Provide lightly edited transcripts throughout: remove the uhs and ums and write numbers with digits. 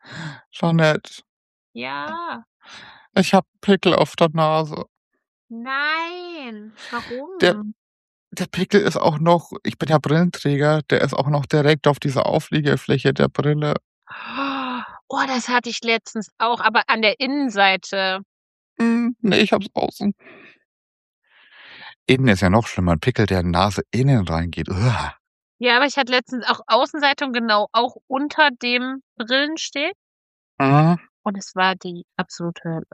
Jeanette, Ja. ich habe Pickel auf der Nase. Nein. Der Warum? der Pickel ist auch noch, ich bin ja Brillenträger, der ist auch noch direkt auf dieser Aufliegefläche der Brille. Oh, das hatte ich letztens auch, aber an der Innenseite. Ne, ich habe es außen. Innen ist ja noch schlimmer, 'n Pickel, der in Nase innen reingeht. Uah. Ja, aber ich hatte letztens auch Außenseite und genau auch unter dem Brillensteg Mhm. und es war die absolute Hölle.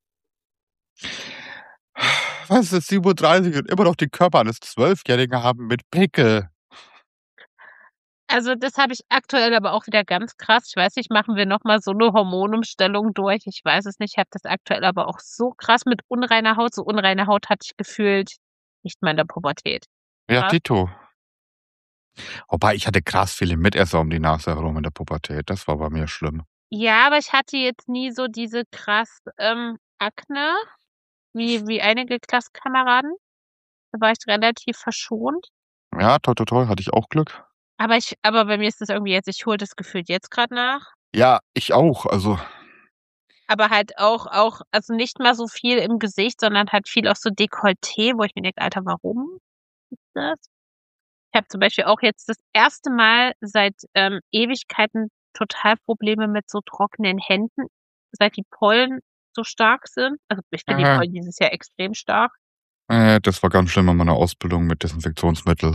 Was, es ist 7:30 und immer noch den Körper eines Zwölfjährigen haben mit Pickel. Also, das habe ich aktuell aber auch wieder ganz krass. Ich weiß nicht, machen wir noch mal so 'ne Hormonumstellung durch? Ich weiß es nicht. Ich habe das aktuell aber auch so krass mit unreiner Haut. So unreine Haut hatte ich gefühlt nicht mal in der Pubertät. Ja, Krass. dito. Wobei, ich hatte krass viele Mitesser um die Nase herum in der Pubertät. Das war bei mir schlimm. Ja, aber ich hatte jetzt nie so diese krass, Akne wie einige Klassenkameraden. Da war ich relativ verschont. Ja, toi, toi, toi, hatte ich auch Glück. Aber bei mir ist das irgendwie jetzt ich hole das gefühlt jetzt grad nach. Ja, ich auch. Also, Aber halt auch also nicht mal so viel im Gesicht, sondern halt viel auch so Dekolleté, wo ich mir denke: „Alter, warum ist das?“ Ich habe zum Beispiel auch jetzt das erste Mal seit, Ewigkeiten total Probleme mit so trockenen Händen, seit die Pollen so stark sind. Also, ich finde die mhm. Pollen dieses Jahr extrem stark. Das war ganz schlimm in meiner Ausbildung mit Desinfektionsmittel.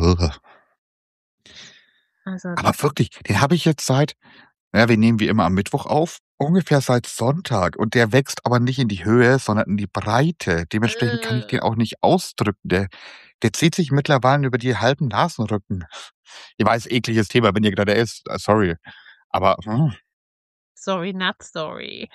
Also, Aber wirklich, den habe ich jetzt seit, ja, wir nehmen wie immer am Mittwoch auf, ungefähr seit Sonntag, und der wächst aber nicht in die Höhe, sondern in die Breite. Dementsprechend kann ich den auch nicht ausdrücken. Der zieht sich mittlerweile über die halben Nasenrücken. Ich weiß, ekliges Thema, wenn ihr gerade esst, sorry. Aber, sorry, not sorry.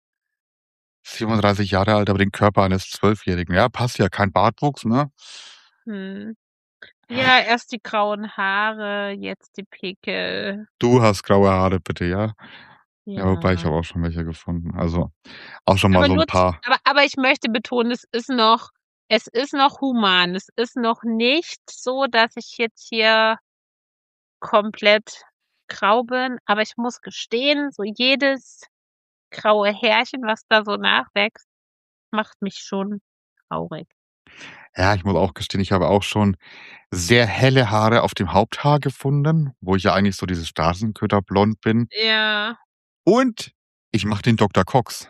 37 Jahre alt, aber den Körper eines Zwölfjährigen. Ja, passt ja, kein Bartwuchs, ne? Mhm. Ja, erst die grauen Haare, jetzt die Pickel. Du hast graue Haare, bitte, ja? Ja, wobei, ich Ja. habe auch schon welche gefunden. Also, auch schon mal Aber so 'n nur z paar. aber ich möchte betonen, es ist noch human. Es ist noch nicht so, dass ich jetzt hier komplett grau bin, aber ich muss gestehen, so jedes graue Härchen, was da so nachwächst, macht mich schon traurig. Ja, ich muss auch gestehen, ich habe auch schon sehr helle Haare auf dem Haupthaar gefunden, wo ich ja eigentlich so dieses Straßenköterblond bin. Ja. Und ich mache den Doktor Cox.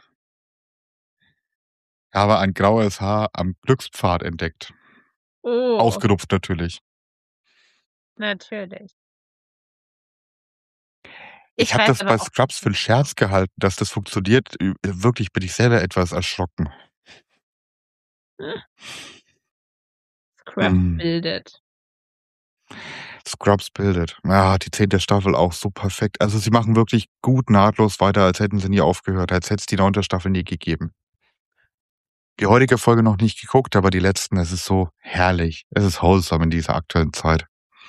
Habe ein graues Haar am Glückspfad entdeckt. Oh, Ausgerupft natürlich. natürlich. Ich Ich habe weiß das bei aber auch Scrubs für 'n Scherz gehalten, dass das funktioniert. Wirklich bin ich selber etwas erschrocken. Scrubs Mhm. bildet. Scrubs bildet. Ja, die 10. Staffel auch so perfekt. Also, sie machen wirklich gut nahtlos weiter, als hätten sie nie aufgehört, als hätte es die 9. Staffel nie gegeben. Die heutige Folge noch nicht geguckt, aber die letzten, es ist so herrlich. Es ist wholesome in dieser aktuellen Zeit.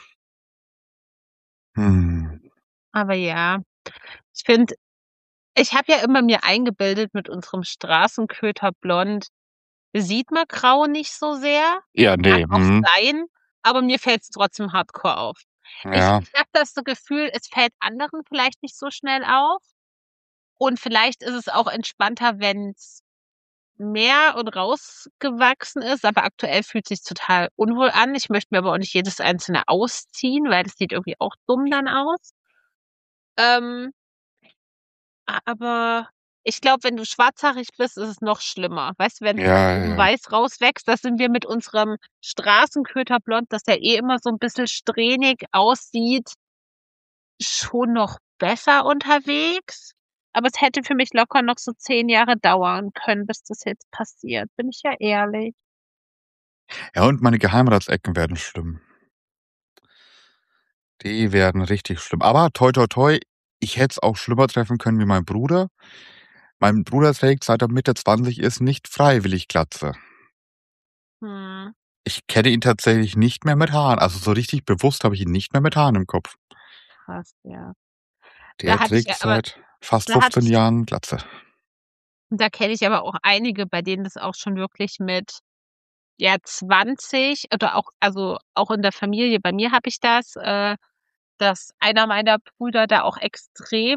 Mhm. Aber ja, ich finde ich habe ja immer mir eingebildet, mit unserem Straßenköter Blond sieht man Grau nicht so sehr. Ja, Mag ne, auch mhm. sein, aber mir fällt's trotzdem hardcore auf. Ja. Ich habe das so Gefühl, es fällt anderen vielleicht nicht so schnell auf und vielleicht ist es auch entspannter, wenn's mehr und rausgewachsen ist, aber aktuell fühlt sich's total unwohl an. Ich möchte mir aber auch nicht jedes einzelne ausziehen, weil das sieht irgendwie auch dumm dann aus. Ähm Aber ich glaube, wenn du schwarzhaarig bist, ist es noch schlimmer. Weißt du, wenn von Ja, oben ja. weiß rauswächst, das sind wir mit unserem Straßenköterblond, das ja eh immer so 'n bisschen strähnig aussieht, schon noch besser unterwegs. Aber es hätte für mich locker noch so 10 Jahre dauern können, bis das jetzt passiert, bin ich ja ehrlich. Ja, und meine Geheimratsecken werden schlimm. Die werden richtig schlimm. Aber toi, toi, toi, ich hätte es auch schlimmer treffen können wie mein Bruder. Mein Bruder trägt, seit er Mitte 20 ist, nicht freiwillig Glatze. Mhm, Ich kenne ihn tatsächlich nicht mehr mit Haaren. Also, so richtig bewusst habe ich ihn nicht mehr mit Haaren im Kopf. krass, ja. Der Da hatte ich trägt ja aber seit fast da hatte 15 ich Jahren Glatze. da kenne ich aber auch einige, bei denen das auch schon wirklich mit ja, 20 oder auch also, auch in der Familie, bei mir habe ich das, dass einer meiner Brüder da auch extrem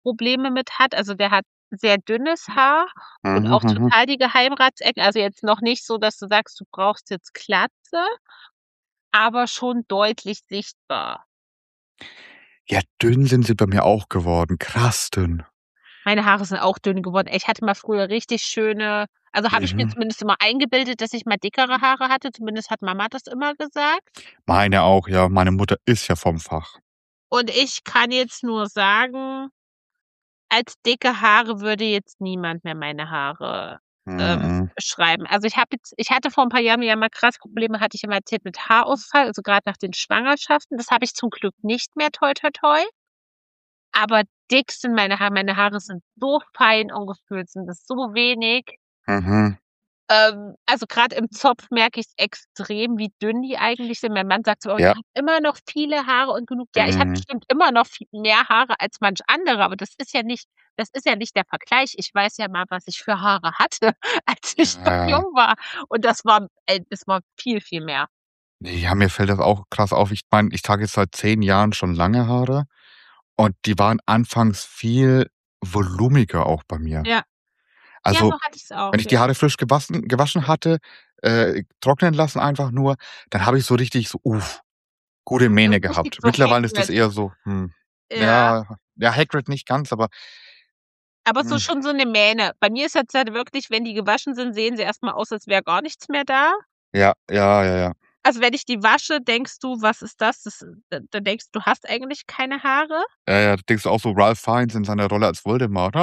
Probleme mit hat. Also, der hat sehr dünnes Haar und Mhm, auch mhm. total die Geheimratsecken. Also, jetzt noch nicht so, dass du sagst, du brauchst jetzt Glatze, aber schon deutlich sichtbar. Ja, dünn sind sie bei mir auch geworden, krass dünn. Meine Haare sind auch dünn geworden. Ich hatte mal früher richtig schöne, also, habe ich mir Mhm. zumindest immer eingebildet, dass ich mal dickere Haare hatte. Zumindest hat Mama das immer gesagt. Meine auch, ja. Meine Mutter ist ja vom Fach. Und ich kann jetzt nur sagen, als dicke Haare würde jetzt niemand mehr meine Haare, Mhm. beschreiben. Also, ich hatte vor 'n paar Jahren ja mal krass Probleme, hatte ich ja mal erzählt, mit Haarausfall, also, grad nach den Schwangerschaften. Das habe ich zum Glück nicht mehr, toi toi toi. Aber dick sind meine Haare. Meine Haare sind so fein und gefühlt sind es so wenig. Mhm. Also, grad im Zopf merke ich's extrem, wie dünn die eigentlich sind. Mein Mann sagt so: „Oh, die Ja. haben immer noch viele Haare und genug.“ Ja, ich habe Mhm. bestimmt immer noch viel mehr Haare als manch anderer, aber das ist ja nicht der Vergleich. Ich weiß ja mal, was ich für Haare hatte, als ich noch Ja. jung war. Und das war viel, viel mehr. Ja, mir fällt das auch krass auf. Ich meine, ich trage jetzt seit 10 Jahren schon lange Haare und die waren anfangs viel volumiger auch bei mir. Ja. Ja, Also, so hatte ich's auch, wenn ich die ja. Haare frisch gewaschen hatte, trocknen lassen einfach nur, dann habe ich so richtig so, gute So Mähne richtig gehabt. so Mittlerweile ist das Hagrid. eher so, Ja. ja, ja, Hagrid nicht ganz, aber, Aber so hm, schon so 'ne Mähne. Bei mir ist jetzt halt wirklich, wenn die gewaschen sind, sehen sie erst mal aus, als wäre gar nichts mehr da. ja, ja, ja, ja. Also, wenn ich die wasche, denkst du: „Was ist das?“ Da denkst du, du hast eigentlich keine Haare. Ja, ja, da denkst du auch so Ralph Fiennes in seiner Rolle als Voldemort.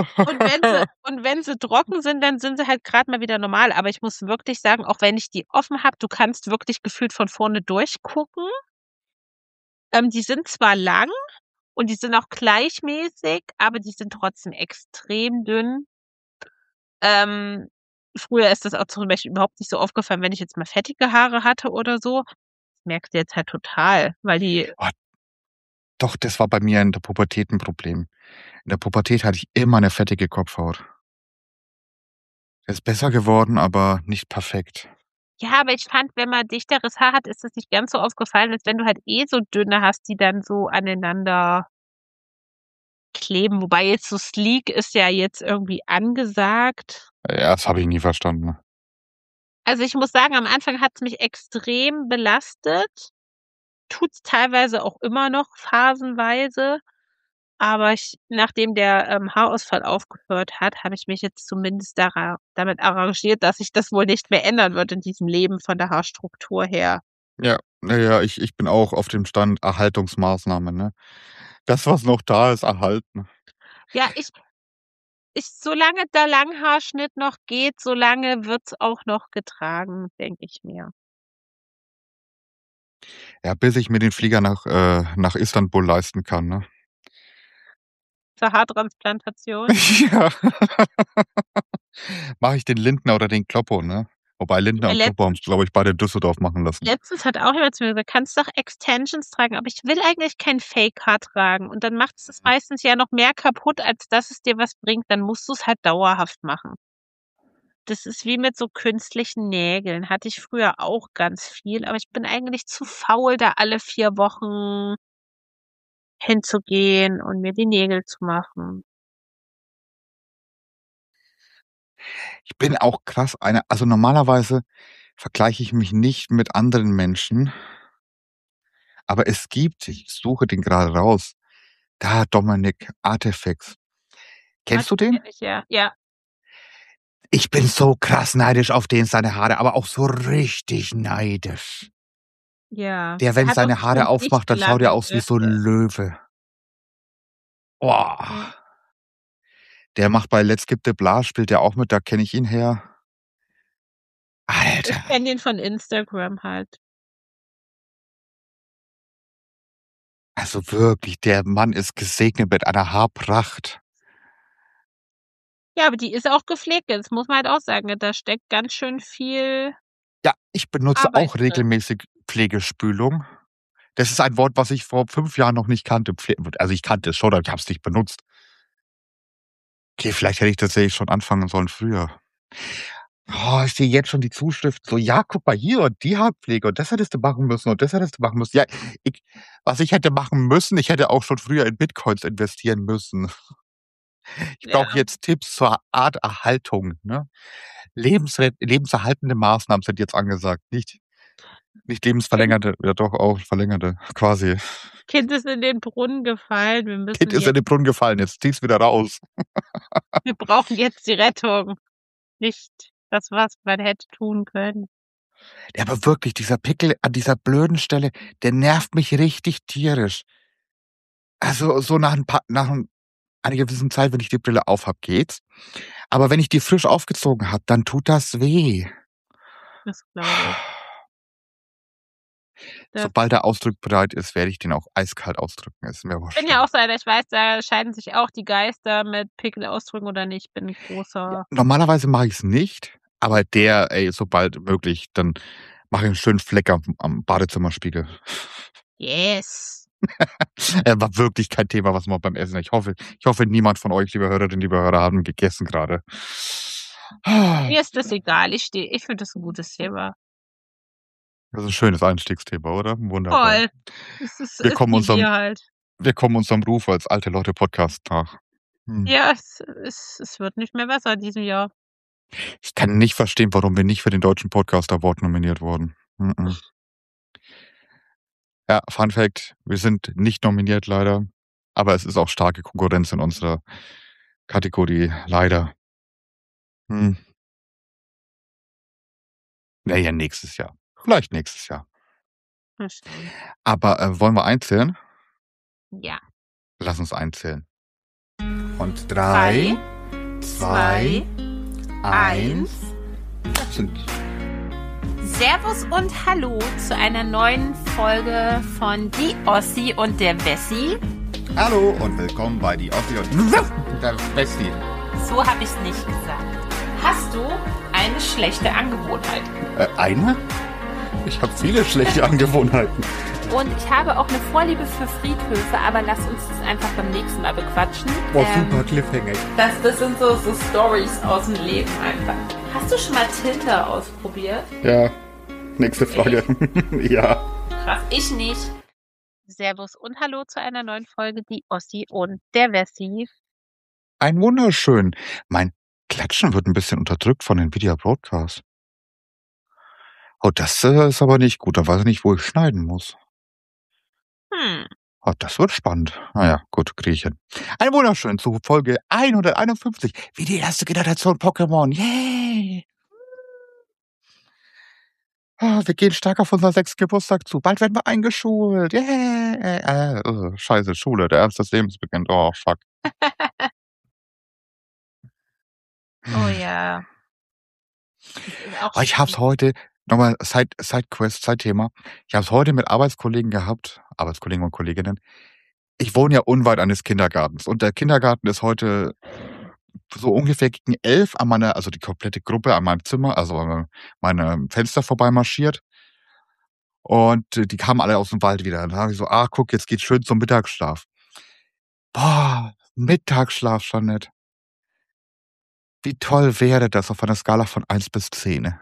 Und wenn sie trocken sind, dann sind sie halt grad mal wieder normal. Aber ich muss wirklich sagen, auch wenn ich die offen habe, du kannst wirklich gefühlt von vorne durchgucken. Die sind zwar lang und die sind auch gleichmäßig, aber die sind trotzdem extrem dünn. Ähm, Früher ist das auch zum Beispiel überhaupt nicht so aufgefallen, wenn ich jetzt mal fettige Haare hatte oder so. Das merkst du jetzt halt total, weil die Oh, doch, das war bei mir in der Pubertät 'n Problem. In der Pubertät hatte ich immer 'ne fettige Kopfhaut. Ist besser geworden, aber nicht perfekt. ja, aber ich fand, wenn man dichteres Haar hat, ist das nicht ganz so aufgefallen, als wenn du halt eh so dünne hast, die dann so aneinander kleben. Wobei jetzt so sleek ist ja jetzt irgendwie angesagt. Ja, das habe ich nie verstanden. Also, ich muss sagen, am Anfang hat's mich extrem belastet, tut's teilweise auch immer noch phasenweise, aber nachdem der, Haarausfall aufgehört hat, habe ich mich jetzt zumindest damit arrangiert, dass sich das wohl nicht mehr ändern wird in diesem Leben von der Haarstruktur her. Ja, na ja, ich bin auch auf dem Stand Erhaltungsmaßnahmen, ne? Das, was noch da ist, erhalten. Ja, solange der Langhaarschnitt noch geht, solange wird's auch noch getragen, denke ich mir. Ja, bis ich mir den Flieger nach Istanbul leisten kann, ne? Zur Haartransplantation. Ja. Mache ich den Lindner oder den Kloppo, ne? Wobei Lindner Ja, und Kloppo haben's, glaube ich, beide in Düsseldorf machen lassen. letztens hat auch jemand zu mir gesagt: „Kannst doch Extensions tragen“, aber ich will eigentlich kein Fake-Haar tragen und dann macht's das meistens ja noch mehr kaputt, als dass es dir was bringt. Dann musst du's halt dauerhaft machen. Das ist wie mit so künstlichen Nägeln. Hatte ich früher auch ganz viel, aber ich bin eigentlich zu faul, da alle 4 Wochen hinzugehen und mir die Nägel zu machen. Ich bin auch krass also, normalerweise vergleiche ich mich nicht mit anderen Menschen, aber ich suche den grade raus. Da, Dominik Artefex. Ah, Kennst du den den? kenne ich, ja. Ja, Ich bin so krass neidisch auf den, seine Haare, aber auch so richtig neidisch. ja. Der, Der wenn hat auch seine so Haare dicht aufmacht, dann schaut er lange aus wie so 'n Gürtel. Löwe. Boah, Ja. der macht bei Let's Skip the Blast spielt der auch mit, da kenne ich ihn her. Ich Alter, kenne den von Instagram halt. also wirklich, der Mann ist gesegnet mit einer Haarpracht. Ja, aber die ist auch gepflegt, das muss man halt auch sagen. Da steckt ganz schön viel Ja, ich benutze Arbeit auch drin. regelmäßig Pflegespülung. Das ist ein Wort, was ich vor 5 Jahren noch nicht kannte. Also, ich kannte es schon, aber ich habe es nicht benutzt. Okay, vielleicht hätte ich tatsächlich schon anfangen sollen früher. Ich sehe jetzt schon die Zuschrift so: „Ja, guck mal hier und die Haarpflege und das hättest du machen müssen und das hättest du machen müssen.“ Ja, ich was ich hätte machen müssen, ich hätte auch schon früher in Bitcoins investieren müssen. Ich brauche Ja, jetzt Tipps zur Arterhaltung, ne? Lebenserhaltende Maßnahmen sind jetzt angesagt, nicht Kind lebensverlängernde, ja doch auch verlängernde quasi. Kind ist in den Brunnen gefallen. Wir Kind müssen ist in jetzt den Brunnen gefallen, jetzt zieh's wieder raus. wir brauchen jetzt die Rettung, nicht das, was man hätte tun können. Ja, aber wirklich, dieser Pickel an dieser blöden Stelle, der nervt mich richtig tierisch. Also, so nach 'n einer gewissen Zeit, wenn ich die Brille aufhab, geht's. Aber wenn ich die frisch aufgezogen habe, dann tut das weh. Das glaube ich. Das Sobald er ausdrucksbereit ist, werde ich den auch eiskalt ausdrücken, ist mir Ich bin wurscht ja dann. auch so einer, ich weiß, da scheiden sich auch die Geister mit Pickel ausdrücken oder nicht. Ich bin 'n Ja, großer normalerweise mache ich's nicht, aber sobald möglich, dann mache ich 'n schönen Fleck am Badezimmerspiegel. Yes. War wirklich kein Thema, was man beim Essen ich hoffe, niemand von euch, liebe Hörerinnen, liebe Hörer, haben gegessen grade. Mir ist das egal. Ich finde das 'n gutes Thema. Das ist 'n schönes Einstiegsthema, oder? Wunderbar. Voll. Es Wir ist kommen wie unserem wir halt. wir kommen unserem Ruf als alte Leute Podcast nach. Hm. Ja, es wird nicht mehr besser in diesem Jahr. Ich kann nicht verstehen, warum wir nicht für den Deutschen Podcast Award nominiert wurden. Ja, Fun Fact: Wir sind nicht nominiert leider, aber es ist auch starke Konkurrenz in unserer Kategorie, leider. Hm. Na ja, nächstes Jahr. Vielleicht nächstes Jahr. Mal schauen. Aber, wollen wir einzählen? Ja. Lass uns einzählen. Und 3, 3, 2, 1. Sind Servus und hallo zu einer neuen Folge von Die Ossi und der Wessi. Hallo und willkommen bei Die Ossi und der Wessi. So habe ich es nicht gesagt. Hast du eine schlechte Angewohnheit? Eine? Ich habe viele schlechte Angewohnheiten. Und ich habe auch eine Vorliebe für Friedhöfe, aber lass uns das einfach beim nächsten Mal bequatschen. Boah, super Cliffhanger. Das sind so Stories aus dem Leben einfach. Hast du schon mal Tinder ausprobiert? Ja, nächste Frage. Ja. Krass, ich nicht. Servus und hallo zu einer neuen Folge Die Ossi und der Wessi. Ein wunderschön. Mein Klatschen wird ein bisschen unterdrückt von Nvidia Broadcast. Oh, das, ist aber nicht gut. Da weiß ich nicht, wo ich schneiden muss. Oh, das wird spannend. Na ja, gut, kriege ich hin. Ein wunderschön zu Folge 151, wie die erste Generation Pokémon. Yay! Wir gehen stark auf unseren 6. Geburtstag zu. Bald werden wir eingeschult. Yay! Scheiße, Schule, der Ernst des Lebens beginnt. Oh, fuck. Oh ja. Ich habe es heute nochmal Sidequest, Zeitthema. Ich habe es heute mit Arbeitskollegen gehabt, Arbeitskollegen und Kolleginnen. Ich wohne ja unweit eines Kindergartens und der Kindergarten ist heute so ungefähr gegen 11 also die komplette Gruppe an meinem Zimmer, also an meinem Fenster vorbeimarschiert. Und, die kamen alle aus'm Wald wieder. Und dann habe ich so: „Ah, guck, jetzt geht's schön zum Mittagsschlaf.“ Boah, Mittagsschlaf, Jeanette. Wie toll wäre das auf einer Skala von 1 bis 10?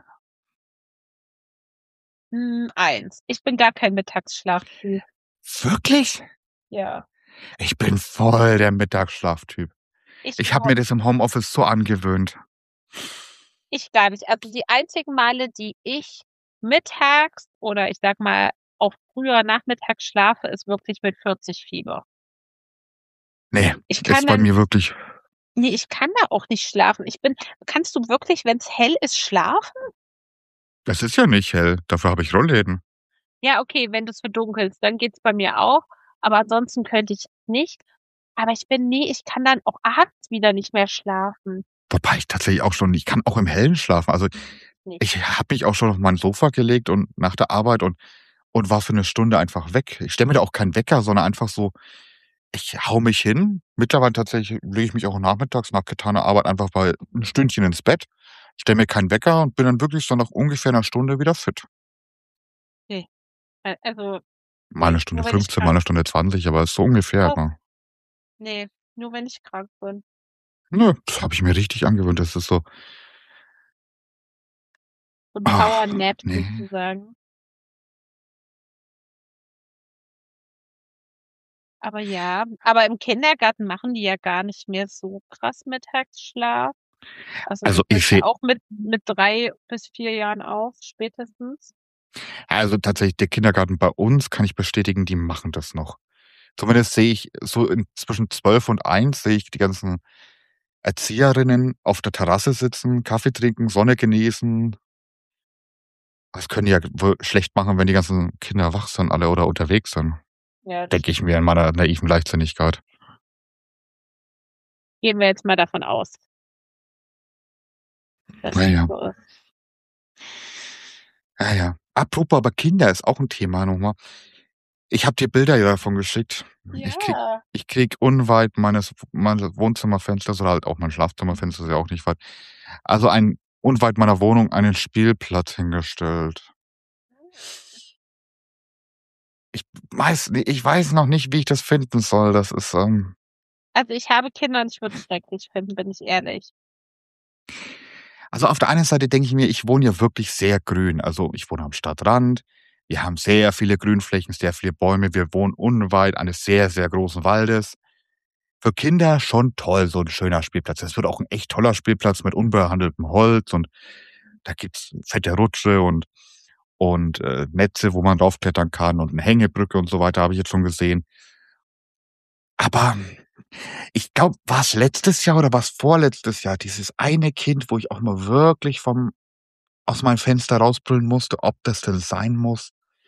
1. Ich bin gar kein Mittagsschlaftyp. Wirklich? Ja. Ich bin voll der Mittagsschlaftyp. Ich Ich habe auch mir das im Homeoffice so angewöhnt. Ich gar nicht. Also, die einzigen Male, die ich mittags oder ich sage mal auch früher nachmittags schlafe, ist wirklich mit 40 Fieber. Ne, Ich kann ist bei dann mir wirklich Ne, ich kann da auch nicht schlafen. Kannst du wirklich, wenn's hell ist, schlafen? es ist ja nicht hell, dafür habe ich Rollläden. Ja, okay, wenn du's verdunkelst, dann geht's bei mir auch, aber ansonsten könnte ich nicht. Aber ich kann dann auch abends wieder nicht mehr schlafen. Wobei ich kann auch im Hellen schlafen. Also, Nicht. ich habe mich auch schon auf mein Sofa gelegt und nach der Arbeit und war für 'ne Stunde einfach weg. Ich stelle mir da auch keinen Wecker, sondern einfach so, ich haue mich hin. Mittlerweile tatsächlich lege ich mich auch nachmittags nach getaner Arbeit einfach mal 'n Stündchen ins Bett, stelle mir keinen Wecker und bin dann wirklich so nach ungefähr 'ner Stunde wieder fit. Ne, also, Mal 'ne ne, Stunde nur wenn ich 15, mal krank 'ne Stunde 20, aber ist so ungefähr, Oh, ne? ne, nur wenn ich krank bin. Nö, das habe ich mir richtig angewöhnt. Das ist so So 'n Ach, Powernap ne. sozusagen. Aber ja, aber im Kindergarten machen die ja gar nicht mehr so krass Mittagsschlaf. Also, Also, das hört ich ja sehe auch mit 3 bis 4 Jahren auf, spätestens. also, tatsächlich, der Kindergarten bei uns, kann ich bestätigen, die machen das noch. Zumindest sehe ich so zwischen 12 und 1 sehe ich die ganzen Erzieherinnen auf der Terrasse sitzen, Kaffee trinken, Sonne genießen. Das können die ja wohl schlecht machen, wenn die ganzen Kinder wach sind alle oder unterwegs sind, Ja, das denke ich mir in meiner naiven Leichtsinnigkeit. gehen wir jetzt mal davon aus, dass Ja, das ja. so ist. Ja, ja. Apropos aber Kinder ist auch 'n Thema noch mal. Ich habe dir Bilder ja davon geschickt. Ich kriege Ja. ich kriege unweit meines Wohnzimmerfensters oder halt auch mein Schlafzimmerfenster ist ja auch nicht weit, also unweit meiner Wohnung einen Spielplatz hingestellt. Ich weiß noch nicht, wie ich das finden soll. Das ist, Also, ich habe Kinder und ich würde es schrecklich finden, bin ich ehrlich. also, auf der einen Seite denke ich mir, ich wohne ja wirklich sehr grün. Also, ich wohne am Stadtrand. Wir haben sehr viele Grünflächen, sehr viele Bäume. Wir wohnen unweit eines sehr, sehr großen Waldes. Für Kinder schon toll, so 'n schöner Spielplatz. Das wird auch 'n echt toller Spielplatz mit unbehandeltem Holz und da gibt's fette Rutsche und Netze, wo man raufklettern kann und 'ne Hängebrücke und so weiter, habe ich jetzt schon gesehen. Aber ich glaube, war's letztes Jahr oder war's vorletztes Jahr, dieses eine Kind, wo ich auch mal wirklich aus meinem Fenster rausbrüllen musste, ob das denn sein muss.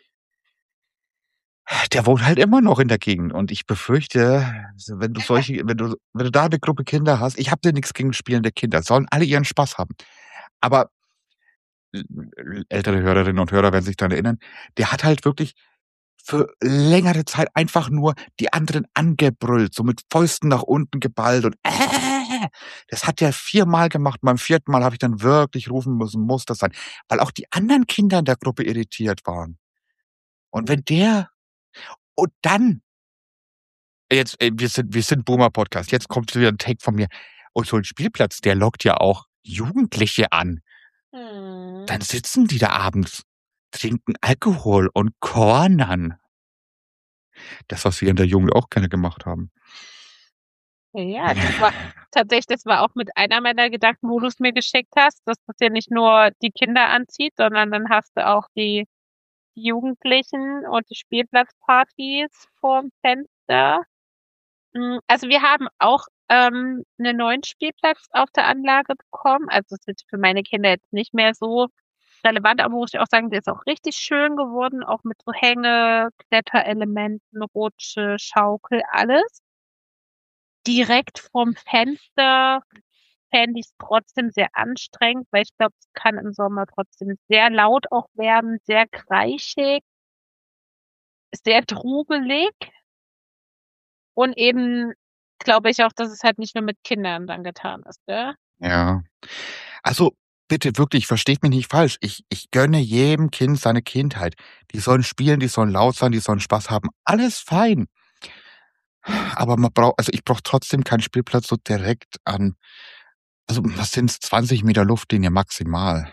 Der wohnt halt immer noch in der Gegend und ich befürchte, also, wenn du da 'ne Gruppe Kinder hast, ich habe ja nix gegen spielende Kinder, sollen alle ihren Spaß haben. Aber ältere Hörerinnen und Hörer werden sich daran erinnern, der hat halt wirklich für längere Zeit einfach nur die anderen angebrüllt, so mit Fäusten nach unten geballt und Das hat er viermal gemacht. Beim vierten Mal habe ich dann wirklich rufen müssen: „Muss das sein?“ Weil auch die anderen Kinder in der Gruppe irritiert waren. Und wenn der und dann jetzt, wir sind Boomer-Podcast. Jetzt kommt wieder 'n Take von mir. Und so 'n Spielplatz, der lockt ja auch Jugendliche an. Mhm. Dann sitzen die da abends, trinken Alkohol und kornern. Das, was wir in der Jugend auch gerne gemacht haben. Ja, das war auch mit einer meiner Gedanken, wo du's mir geschickt hast, dass das ja nicht nur die Kinder anzieht, sondern dann hast du auch die Jugendlichen und die Spielplatzpartys vorm Fenster. Also, wir haben auch, 'nen neuen Spielplatz auf der Anlage bekommen. Also, ist jetzt für meine Kinder jetzt nicht mehr so relevant, aber muss ich auch sagen, der ist auch richtig schön geworden, auch mit so Kletterelementen, Rutsche, Schaukel, alles. Direkt vorm Fenster fände ich's trotzdem sehr anstrengend, weil ich glaube, es kann im Sommer trotzdem sehr laut auch werden, sehr kreischig, sehr trubelig und eben glaube ich auch, dass es halt nicht nur mit Kindern dann getan ist, ne? Ja. Also, bitte wirklich, versteht mich nicht falsch. Ich gönne jedem Kind seine Kindheit. Die sollen spielen, die sollen laut sein, die sollen Spaß haben. Alles fein. Aber ich brauche trotzdem keinen Spielplatz so direkt an, also, was sind's, 20 Meter Luftlinie maximal.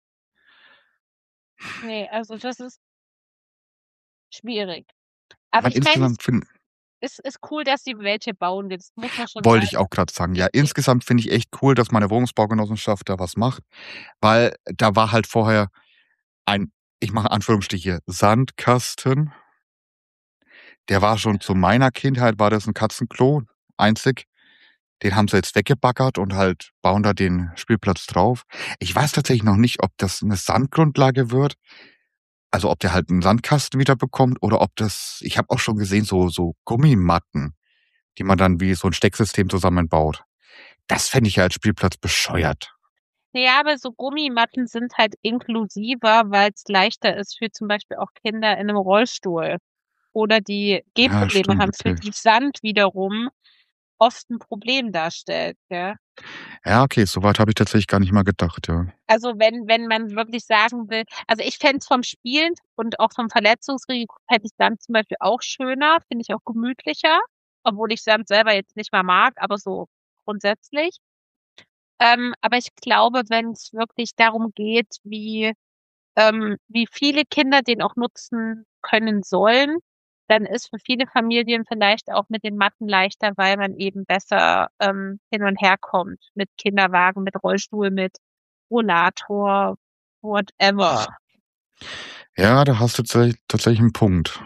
Ne, also das ist schwierig. Ich Aber meine, ich meine, es insgesamt finde ist cool, dass sie welche bauen, das muss man schon wollte sagen. ich auch grad sagen. Ja, insgesamt finde ich echt cool, dass meine Wohnungsbaugenossenschaft da was macht, weil da war halt vorher ein, ich mache Anführungsstriche, Sandkasten. Der war schon zu meiner Kindheit war das 'n Katzenklo, einzig. Den haben sie jetzt weggebaggert und halt bauen da den Spielplatz drauf. Ich weiß tatsächlich noch nicht, ob das 'ne Sandgrundlage wird, also, ob der halt 'n Sandkasten wieder bekommt oder ob das, ich habe auch schon gesehen, so Gummimatten, die man dann wie so 'n Stecksystem zusammenbaut. Das fände ich ja als Spielplatz bescheuert. Ja, aber so Gummimatten sind halt inklusiver, weil's leichter ist für zum Beispiel auch Kinder in 'nem Rollstuhl oder die Ja, Gehprobleme stimmt haben, für wirklich. die Sand wiederum oft 'n Problem darstellt, gell? Ja, okay, so weit habe ich tatsächlich gar nicht mal gedacht, ja. Also, wenn man wirklich sagen will, also, ich fände es vom Spielen und auch vom Verletzungsrisiko fände ich Sand zum Beispiel auch schöner, finde ich auch gemütlicher, obwohl ich Sand selber jetzt nicht mal mag, aber so grundsätzlich. Aber ich glaube, wenn es wirklich darum geht, wie viele Kinder den auch nutzen können sollen, dann ist für viele Familien vielleicht auch mit den Matten leichter, weil man eben besser hin und her kommt mit Kinderwagen, mit Rollstuhl, mit Rollator, whatever. Ja, da hast du tatsächlich einen Punkt.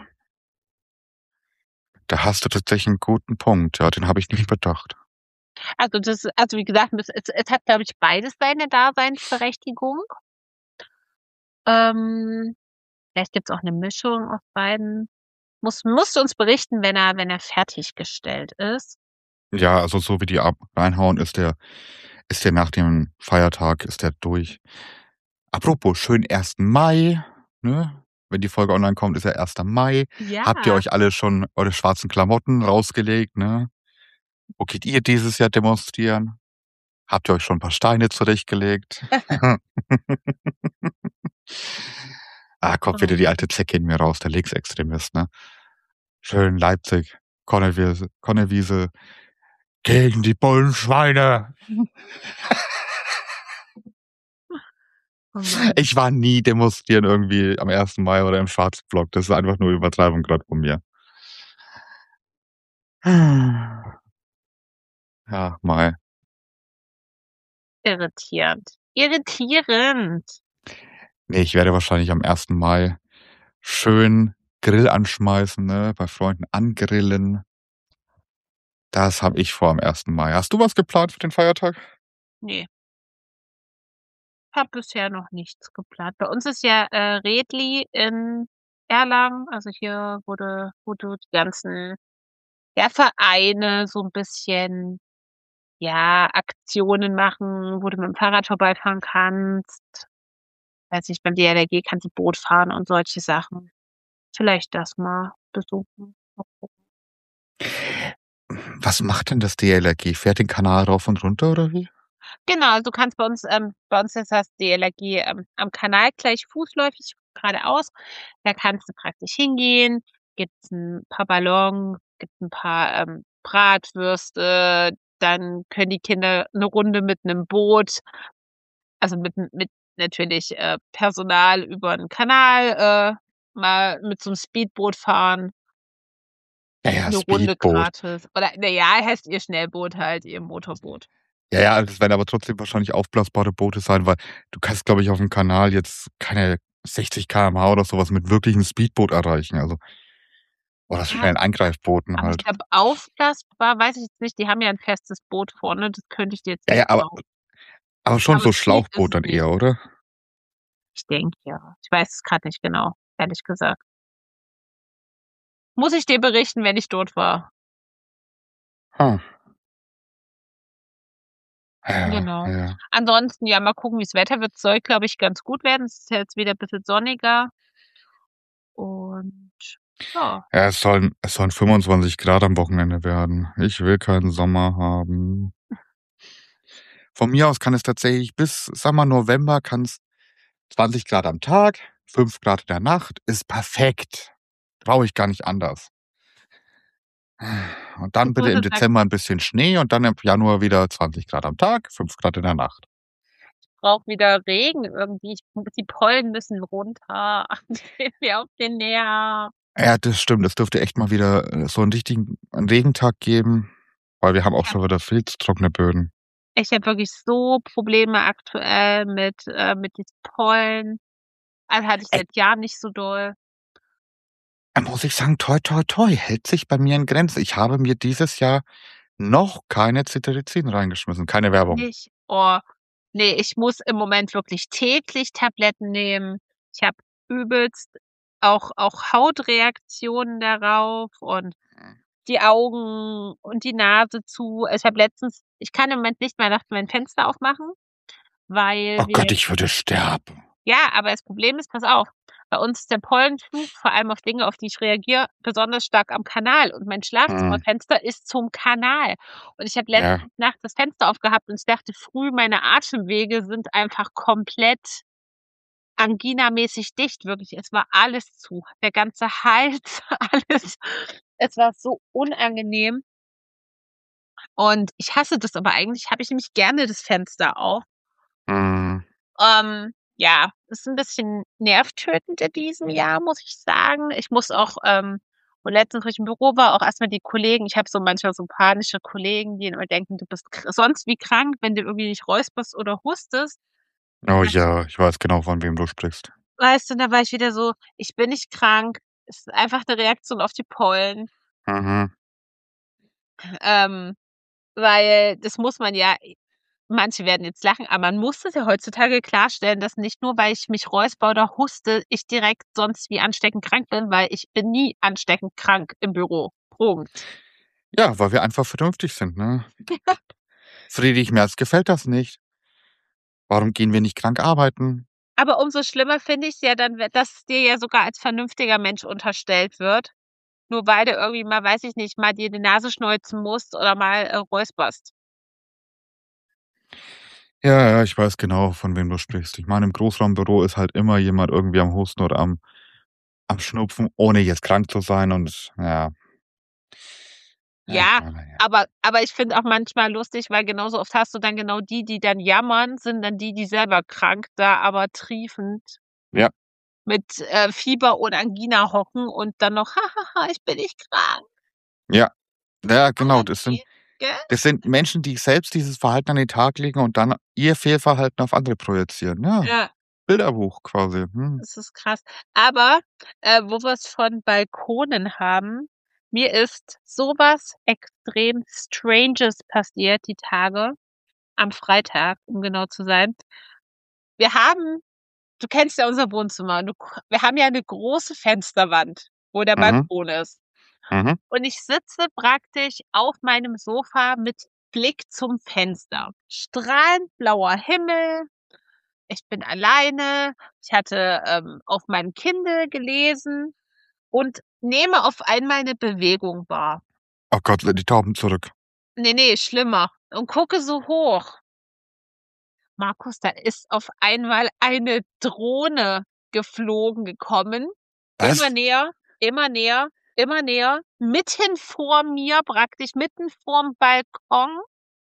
Da hast du tatsächlich einen guten Punkt. Ja, den habe ich nicht bedacht. Also wie gesagt, es hat, glaube ich, beides seine Daseinsberechtigung. Ähm, Vielleicht gibt's auch eine Mischung aus beiden. Musst du uns berichten, wenn er fertiggestellt ist. Ja, also so wie die ab reinhauen, ist der nach dem Feiertag ist der durch. Apropos, schönen 1. Mai, ne? Wenn die Folge online kommt, ist ja 1. Mai. Ja, Habt ihr euch alle schon eure schwarzen Klamotten rausgelegt, ne? Wo geht ihr dieses Jahr demonstrieren? Habt ihr euch schon 'n paar Steine zurechtgelegt? Kommt wieder die alte Zecke in mir raus, der Linksextremist, ne? Schön Leipzig, Konnewiese gegen die Bullenschweine. oh Mann. Ich war nie demonstrieren irgendwie am 1. Mai oder im Schwarzen Block. Das ist einfach nur Übertreibung grad von mir. Ja, Mai. Irritierend. Irritierend. Ne, ich werde wahrscheinlich am 1. Mai schön Grill anschmeißen, ne, bei Freunden angrillen. Das habe ich vor am 1. Mai. Hast du was geplant für den Feiertag? Ne, habe bisher noch nichts geplant. Bei uns ist ja, Redli in Erlangen, also hier, wo du die ganzen, ja, Vereine so 'n bisschen, ja, Aktionen machen, wo du mit'm Fahrrad vorbeifahren kannst. Weiß nicht, beim DLRG kannst du Boot fahren und solche Sachen. Vielleicht das mal besuchen. Mal gucken. Was macht denn das DLRG? Fährt den Kanal rauf und runter oder wie? Genau, also du kannst bei uns ist das DLRG, am Kanal gleich fußläufig geradeaus. Da kannst du praktisch hingehen, gibt's 'n paar Ballons, gibt's 'n paar, Bratwürste, dann können die Kinder 'ne Runde mit 'nem Boot, also mit natürlich, Personal über 'n Kanal, mal mit so 'm Speedboot fahren, Ja, ja, 'ne Runde Speedboot. gratis. Oder na ja, heißt ihr Schnellboot halt, ihr Motorboot. Ja, ja, das werden aber trotzdem wahrscheinlich aufblasbare Boote sein, weil du kannst, glaube ich, aufm Kanal jetzt keine 60 km/h oder so was mit wirklichem Speedboot erreichen, also oder so Ja, schnellen Eingreifbooten aber ich halt. glaube, aufblasbar weiß ich jetzt nicht. Die haben ja 'n festes Boot vorne, das könnte ich dir jetzt Ja, nicht ja, aber sagen. aber schon Aber so Speed ist Schlauchboot es dann nicht. eher, oder? Ich denke ja. Ich weiß es grad nicht genau, ehrlich gesagt. Muss ich dir berichten, wenn ich dort war. Ha. Ja, Genau. ja. Ansonsten, ja, mal gucken, wie's Wetter wird. Soll, glaube ich, ganz gut werden. Es ist ja jetzt wieder bisschen sonniger und ja. Ja, es sollen 25 Grad am Wochenende werden. Ich will keinen Sommer haben. Von mir aus kann es tatsächlich bis, sagen wir, November kann's 20 Grad am Tag, 5 Grad in der Nacht, ist perfekt. Brauche ich gar nicht anders. Und dann So bitte ist im es Dezember 'n bisschen Schnee und dann im Januar wieder 20 Grad am Tag, 5 Grad in der Nacht. brauche wieder Regen irgendwie. Die Pollen müssen runter. Die gehen mir auf den Nerv. Ja, das stimmt. Es dürfte echt mal wieder, so 'n richtigen Regentag geben, weil wir haben auch Ich habe schon wieder viel zu trockene Böden. ich habe wirklich so Probleme aktuell mit diesen Pollen. Also, hatte ich Ey, seit Jahren nicht so doll. da muss ich sagen, toi, toi, toi, hält sich bei mir in Grenzen. Ich habe mir dieses Jahr noch keine Cetirizin reingeschmissen, keine Werbung. Nicht? Oh, ne, ich muss im Moment wirklich täglich Tabletten nehmen. Ich habe übelst auch Hautreaktionen darauf und die Augen und die Nase zu. Ich kann im Moment nicht mehr nachts mein Fenster aufmachen, weil Oh Gott, wir ich würde sterben. ja, aber das Problem ist, pass auf, bei uns ist der Pollenflug, vor allem auf Dinge, auf die ich reagiere, besonders stark am Kanal und mein Mhm. Schlafzimmerfenster ist zum Kanal. Und ich habe Ja. letzte Nacht das Fenster aufgehabt und ich dachte früh, meine Atemwege sind einfach komplett anginamäßig dicht, wirklich. Es war alles zu, der ganze Hals, alles. Es war so unangenehm. Und ich hasse das aber eigentlich habe ich nämlich gerne das Fenster auf. Mhm. Ja, ist 'n bisschen nervtötend in diesem Jahr, muss ich sagen. Ich muss auch, und letztens, wo ich im Büro war, auch erst mal die Kollegen ich habe so manchmal so panische Kollegen, die immer denken, du bist sonst wie krank, wenn du irgendwie dich räusperst oder hustest. Oh ja, ich weiß genau, von wem du sprichst. Weißt du, da war ich wieder so: „Ich bin nicht krank. Es ist einfach 'ne Reaktion auf die Pollen." Mhm. Ähm, weil das muss man ja manche werden jetzt lachen, aber man muss das ja heutzutage klarstellen, dass nicht nur, weil ich mich räusper oder huste, ich direkt sonst wie ansteckend krank bin, weil ich bin nie ansteckend krank im Büro. Punkt. Ja, weil wir einfach vernünftig sind, ne? Friedrich Merz gefällt das nicht. Warum gehen wir nicht krank arbeiten? Aber umso schlimmer finde ich's ja dann, we dass dir ja sogar als vernünftiger Mensch unterstellt wird, nur weil du irgendwie mal, weiß ich nicht, mal dir die Nase schneuzen musst oder mal, räusperst. Ja, ja, ich weiß genau, von wem du sprichst. Ich meine, im Großraumbüro ist halt immer jemand irgendwie am Husten oder am Schnupfen, ohne jetzt krank zu sein und ja. Ja, Ja, na ja. aber ich finde auch manchmal lustig, weil genauso oft hast du dann genau die, die dann jammern, sind dann die, die selber krank da aber triefend Ja, mit, Fieber und Angina hocken und dann noch: „Ha, ha, ha, ich bin nicht krank, ja. Ja, genau. Das sind Allergie", gell? das sind Menschen, die selbst dieses Verhalten an den Tag legen und dann ihr Fehlverhalten auf andere projizieren. Ja, Ja, Bilderbuch quasi. Mhm. das ist krass. Aber, wo wir's von Balkonen haben, mir ist so was extrem Stranges passiert die Tage, am Freitag, um genau zu sein. Wir haben Du kennst ja unser Wohnzimmer und wir haben ja 'ne große Fensterwand, wo der Mhm. Balkon ist. Mhm. Und ich sitze praktisch auf meinem Sofa mit Blick zum Fenster. Strahlend blauer Himmel, ich bin alleine, ich hatte, auf meinem Kindle gelesen und nehme auf einmal 'ne Bewegung wahr. Oh Gott, die Tauben zurück. Ne, ne, schlimmer. Und gucke so hoch. Markus, da ist auf einmal eine Drohne geflogen gekommen, immer Was? näher, immer näher, immer näher, mitten vor mir praktisch, mitten vorm Balkon,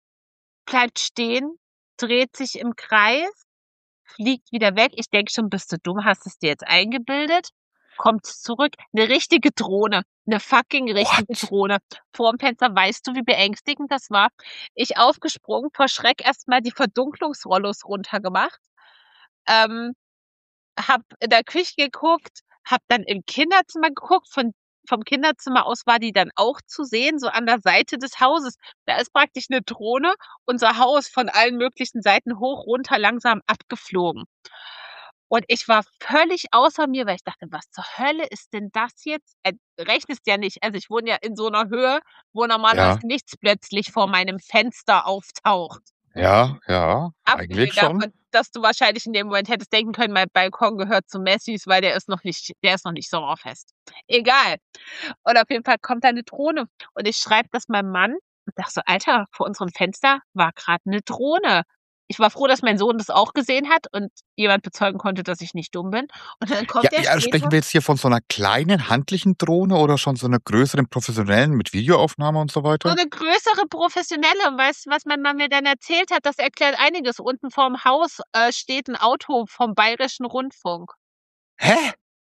bleibt stehen, dreht sich im Kreis, fliegt wieder weg. Ich denke schon: „Bist du dumm? Hast du's dir jetzt eingebildet?" Kommt zurück, 'ne richtige Drohne, 'ne fucking richtige What? Drohne vorm Fenster. Weißt du, wie beängstigend das war? Ich aufgesprungen, vor Schreck erst mal die Verdunklungsrollos runtergemacht, ähm, habe in der Küche geguckt, habe dann im Kinderzimmer geguckt. Vom Kinderzimmer aus war die dann auch zu sehen, so an der Seite des Hauses. Da ist praktisch 'ne Drohne unser Haus von allen möglichen Seiten hoch, runter, langsam abgeflogen. Und ich war völlig außer mir, weil ich dachte: „Was zur Hölle ist denn das jetzt?" Rechnest ja nicht. Also, ich wohne ja in so 'ner Höhe, wo Ja, normalerweise nichts plötzlich vor meinem Fenster auftaucht. ja, ja, eigentlich Abgesehen schon. davon, dass du wahrscheinlich in dem Moment hättest denken können, mein Balkon gehört zu Messis, weil der ist noch nicht sommerfest. Egal. Und auf jeden Fall kommt da 'ne Drohne und ich schreibe das meinem Mann und sage so: „Alter, vor unserem Fenster war grad 'ne Drohne." Ich war froh, dass mein Sohn das auch gesehen hat und jemand bezeugen konnte, dass ich nicht dumm bin. Und dann Ja, kommt er ja, später sprechen wir jetzt hier von so 'ner kleinen handlichen Drohne oder schon so 'ner größeren professionellen mit Videoaufnahme und so so weiter? 'ne größere professionelle. Und weißt du, was mein Mann mir dann erzählt hat? Das erklärt einiges. Unten vorm Haus, steht 'n Auto vom Bayerischen Rundfunk. Hä?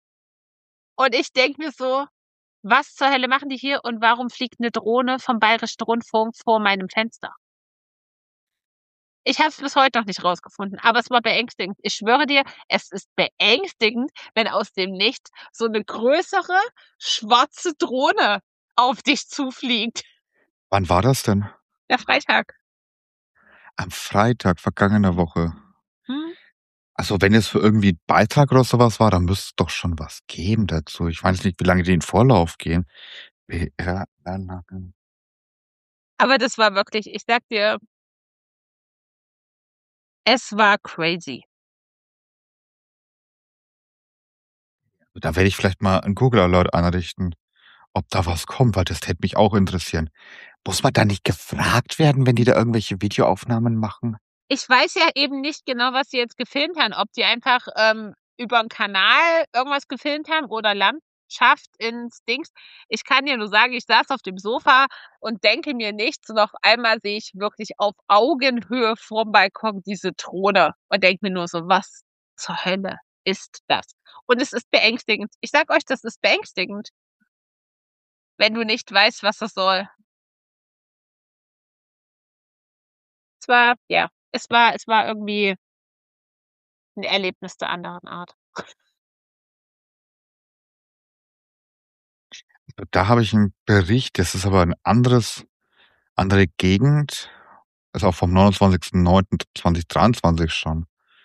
Und ich denke mir so: „Was zur Hölle machen die hier und warum fliegt 'ne Drohne vom Bayerischen Rundfunk vor meinem Fenster?" Ich habe es bis heute noch nicht rausgefunden, aber es war beängstigend. Ich schwöre dir, es ist beängstigend, wenn aus dem Nichts so 'ne größere schwarze Drohne auf dich zufliegt. Wann war das denn? Der Freitag. Am Freitag vergangener Woche. Mhm. Also, wenn es für irgendwie 'n Beitrag oder so was war, dann müsste es doch schon was geben dazu. Ich weiß nicht, wie lange die in Vorlauf gehen. BR Erlangen. Aber das war wirklich, ich sage dir, es war crazy. Da werde ich vielleicht mal 'n Google Alert einrichten, ob da was kommt, weil das täte mich auch interessieren. Muss man da nicht gefragt werden, wenn die da irgendwelche Videoaufnahmen machen? Ich weiß ja eben nicht genau, was sie jetzt gefilmt haben, ob die einfach, über 'n Kanal irgendwas gefilmt haben oder Land. schafft ins Dings. Ich kann dir nur sagen, ich saß auf dem Sofa und denke mir nichts und auf einmal sehe ich wirklich auf Augenhöhe vorm Balkon diese Drohne und denke mir nur so, was zur Hölle ist das? Und es ist beängstigend. Ich sag euch, das ist beängstigend, wenn du nicht weißt, was das soll. Es war irgendwie ein Erlebnis der anderen Art. Da habe ich einen Bericht, das ist aber eine andere Gegend, ist auch vom 29.09.2023 schon.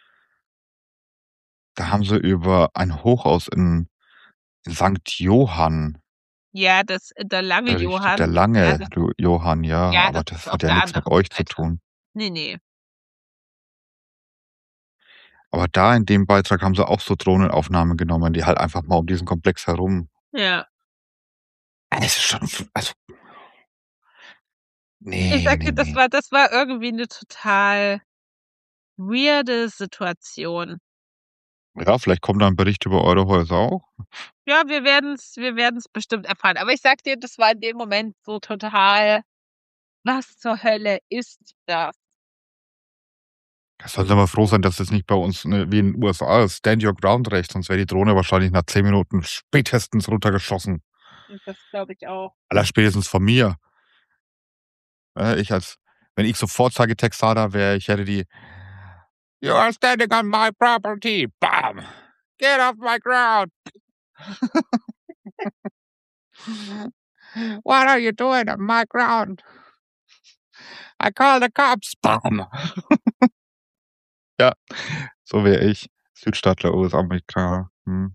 Da haben sie über ein Hochhaus in Sankt Johann Ja, der lange berichtet. Der Johann. Ja, lange Johann, ja, ja, aber das ist das auf hat ja der nichts mit anderen euch zu Seite. tun. Ne. Aber da in dem Beitrag haben sie auch so Drohnenaufnahmen genommen, die halt einfach mal um diesen Komplex herum. Ja. Es ist schon, also, Ich nee, sage nee, dir, nee. das war irgendwie 'ne total weirde Situation. Ja, vielleicht kommt da 'n Bericht über eure Häuser auch. Ja, wir werden's bestimmt erfahren. Aber ich sage dir, das war in dem Moment so total: „Was zur Hölle ist das?“ Da sollen sie mal froh sein, dass das nicht bei uns, ne, wie in den USA ist, Stand Your Ground Recht, sonst wäre die Drohne wahrscheinlich nach 10 Minuten spätestens runtergeschossen. Und das glaube ich auch. Allerspätestens von mir. Ich als wenn ich so Vorzeige-Texaner wäre, ich hätte die: „You are standing on my property. Bam. Get off my ground. What are you doing on my ground? I call the cops. Bam." Ja, so wäre ich. Südstaatler, US-Amerikaner. Mhm.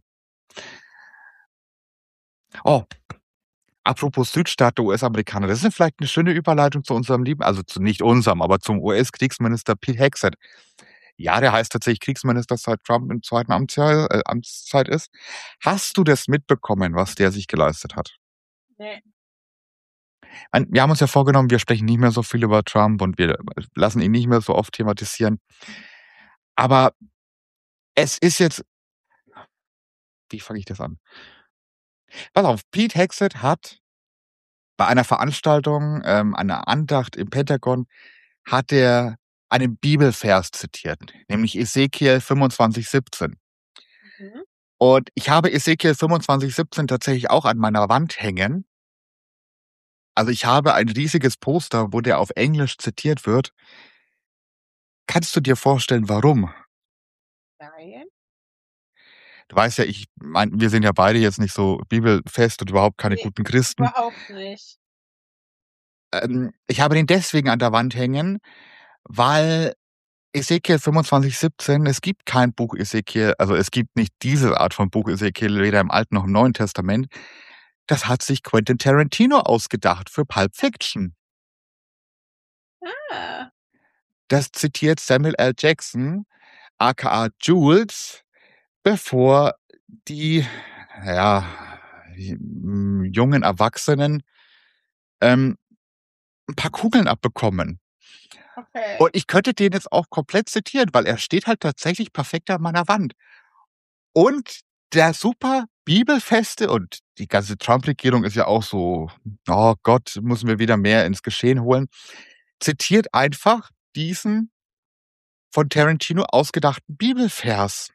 Oh, apropos Südstaatler, US-Amerikaner, das ist vielleicht 'ne schöne Überleitung zu unserem lieben, also zu nicht unserem, aber zum US-Kriegsminister Pete Hegseth. Ja, der heißt tatsächlich Kriegsminister, seit Trump im 2. Amtszeit ist. Hast du das mitbekommen, was der sich geleistet hat? Ne. Wir haben uns ja vorgenommen, wir sprechen nicht mehr so viel über Trump und wir lassen ihn nicht mehr so oft thematisieren. Aber es ist jetzt, wie fange ich das an? Pass auf, Pete Hegseth hat bei einer Veranstaltung, einer Andacht im Pentagon, hat er einen Bibelvers zitiert, nämlich Ezekiel 25,17. Mhm. Und ich habe Ezekiel 25,17 tatsächlich auch an meiner Wand hängen. Also, ich habe ein riesiges Poster, wo der auf Englisch zitiert wird. Kannst du dir vorstellen, warum? Nein. Du weißt ja, ich meine, wir sind ja beide jetzt nicht so bibelfest und überhaupt keine Ne, guten Christen. überhaupt nicht. Ich habe den deswegen an der Wand hängen, weil Ezekiel 25,17, es gibt kein Buch Ezekiel, also, es gibt nicht diese Art von Buch Ezekiel, weder im Alten noch im Neuen Testament. Das hat sich Quentin Tarantino ausgedacht für Pulp Fiction. Ah, Das zitiert Samuel L. Jackson, aka Jules, bevor die, ja, jungen Erwachsenen, ähm, 'n paar Kugeln abbekommen. okay. Und ich könnte den jetzt auch komplett zitieren, weil er steht halt tatsächlich perfekt an meiner Wand. Und der super bibelfeste, und die ganze Trump-Regierung ist ja auch so: „Oh Gott, müssen wir wieder mehr ins Geschehen holen", zitiert einfach diesen von Tarantino ausgedachten Bibelvers.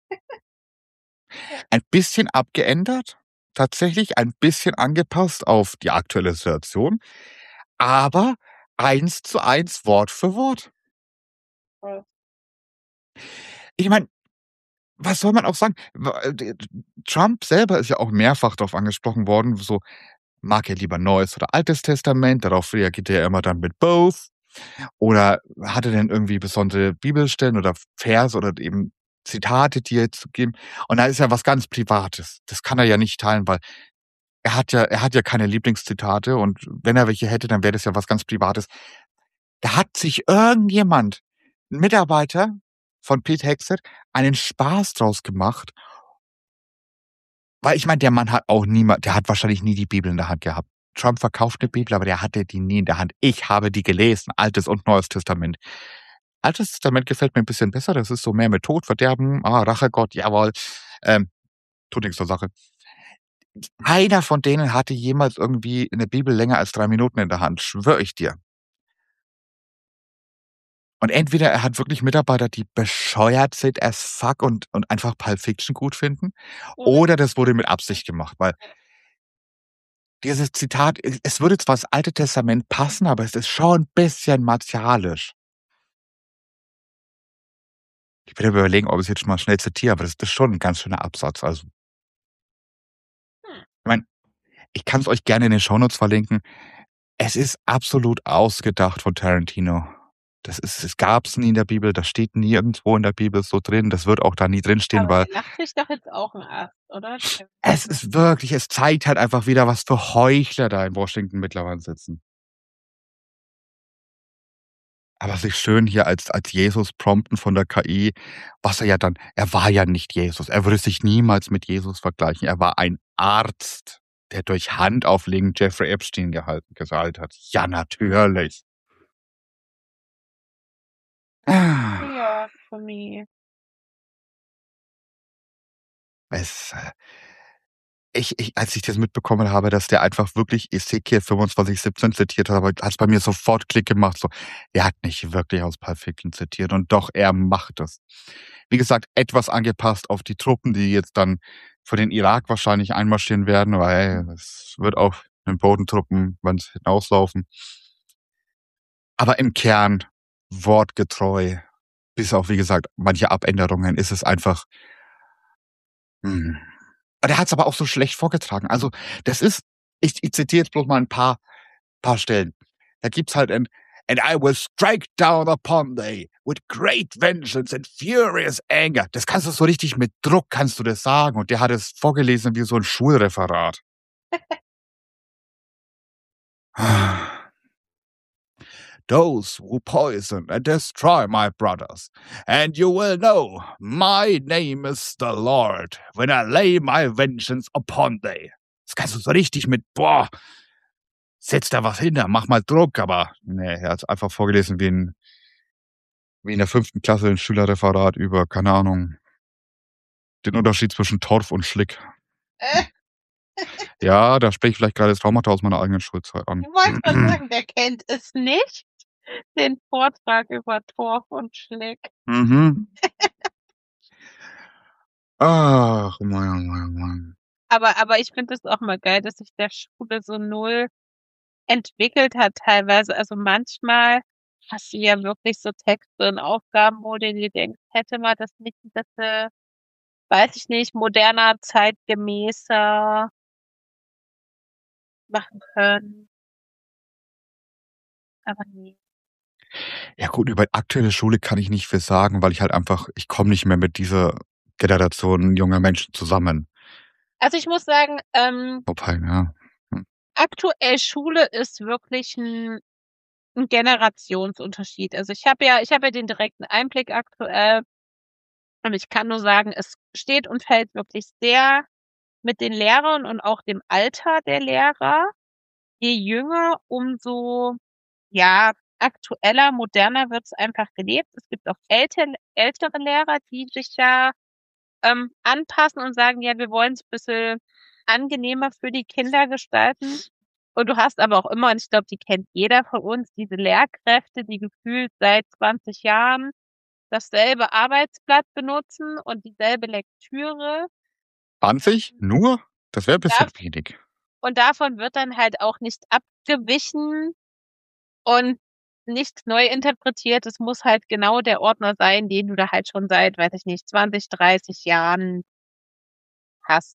Ein bisschen abgeändert, tatsächlich ein bisschen angepasst auf die aktuelle Situation, aber 1:1 Wort für Wort. Voll. Ich meine, was soll man auch sagen? Trump selber ist ja auch mehrfach darauf angesprochen worden, so, mag er lieber Neues oder Altes Testament? Darauf reagiert er immer dann mit both. Oder hat er denn irgendwie besondere Bibelstellen oder Verse oder eben Zitate, die er zu geben? Und da ist ja was ganz Privates. Das kann er ja nicht teilen, weil er hat ja keine Lieblingszitate, und wenn er welche hätte, dann wäre das ja was ganz Privates. Da hat sich irgendjemand, 'n Mitarbeiter von Pete Hegseth, einen Spaß draus gemacht, weil ich meine, der Mann hat auch niemand, der hat wahrscheinlich nie die Bibel in der Hand gehabt. Trump verkauft 'ne Bibel, aber der hatte die nie in der Hand. Ich habe die gelesen, Altes und Neues Testament. Altes Testament gefällt mir 'n bisschen besser, das ist so mehr mit Tod, Verderben, Rachegott, jawohl, ähm, tut nix zur Sache. Keiner von denen hatte jemals irgendwie 'ne Bibel länger als 3 Minuten in der Hand, schwöre ich dir. Und entweder er hat wirklich Mitarbeiter, die bescheuert sind as fuck und einfach Pulp Fiction gut finden, Oder oder das wurde mit Absicht gemacht, weil dieses Zitat, es würde zwar ins Alte Testament passen, aber es ist schon 'n bisschen martialisch. Ich bin am Überlegen, ob ich's jetzt schon mal schnell zitiere, aber das ist schon 'n ganz schöner Absatz. Also, hm, ich meine, ich kann's euch gerne in den Shownotes verlinken. Es ist absolut ausgedacht von Tarantino. Das gab's nie in der Bibel, das steht nirgendwo in der Bibel so drin, das wird auch da nie drinstehen, aber weil der lacht sich doch jetzt auch 'n Ast, oder? es ist wirklich, es zeigt halt einfach wieder, was für Heuchler da in Washington mittlerweile sitzen. Aber sich schön hier als Jesus prompten von der KI, was er war ja nicht Jesus. Er würde sich niemals mit Jesus vergleichen. Er war ein Arzt, der durch Handauflegen Jeffrey Epstein geheilt hat. Ja, natürlich. Ah, Ja, for me. Es als ich das mitbekommen habe, dass der einfach wirklich Ezekiel 25,17 zitiert hat, hat's bei mir sofort Klick gemacht, so, er hat nicht wirklich aus Pulp Fiction zitiert und doch, er macht es. Wie gesagt, etwas angepasst auf die Truppen, die jetzt dann für den Irak wahrscheinlich einmarschieren werden, weil es wird auf den Bodentruppen wann's hinauslaufen. Aber im Kern wortgetreu, bis auf, wie gesagt, manche Abänderungen ist es einfach, hm. Der hat's aber auch so schlecht vorgetragen. Also, das ist ich zitiere jetzt bloß mal 'n paar Stellen. Da gibt's halt ein „And I will strike down upon thee with great vengeance and furious anger." Das kannst du so richtig mit Druck kannst du das sagen und der hat es vorgelesen wie so 'n Schulreferat. "Those who poison and destroy my brothers, and you will know my name is the Lord, when I lay my vengeance upon thee." Das kannst du so richtig mit: „Boah, setz da was hinter, mach mal Druck", aber ne, er hat's einfach vorgelesen wie in der 5. Klasse 'n Schülerreferat über, keine Ahnung, den Unterschied zwischen Torf und Schlick. Äh, Ja, da spreche ich vielleicht grade Traumata aus meiner eigenen Schulzeit an. ich wollte grad sagen, wer kennt es nicht, den Vortrag über Torf und Schlick. Mhm. Ach, Mann, oh Mann, oh Mann. Aber ich finde es auch mal geil, dass sich der Schule so null entwickelt hat teilweise. Also, manchmal hast du ja wirklich so Texte und Aufgaben, wo du dir denkst: „Hätte man das nicht 'n bisschen, weiß ich nicht, moderner, zeitgemäßer machen können?“ Aber ne. Ja gut, über aktuelle Schule kann ich nicht viel sagen, weil ich komme nicht mehr mit dieser Generation junger Menschen zusammen. Also, ich muss sagen, Wobei, ja. Hm. aktuell Schule ist wirklich 'n Generationsunterschied. Also, ich habe ja den direkten Einblick aktuell und ich kann nur sagen, es steht und fällt wirklich sehr mit den Lehrern und auch dem Alter der Lehrer. Je jünger, umso, ja, aktueller, moderner wird's einfach gelebt. Es gibt auch ältere Lehrer, die sich ja, anpassen und sagen: „Ja, wir wollen's bisschen angenehmer für die Kinder gestalten.“ Und du hast aber auch immer, und ich glaube, die kennt jeder von uns, diese Lehrkräfte, die gefühlt seit 20 Jahren dasselbe Arbeitsblatt benutzen und dieselbe Lektüre. 20? Nur? Das wäre bisschen Da wenig. und davon wird dann halt auch nicht abgewichen und nichts neu interpretiert. Es muss halt genau der Ordner sein, den du da halt schon seit, weiß ich nicht, 20, 30 Jahren hast.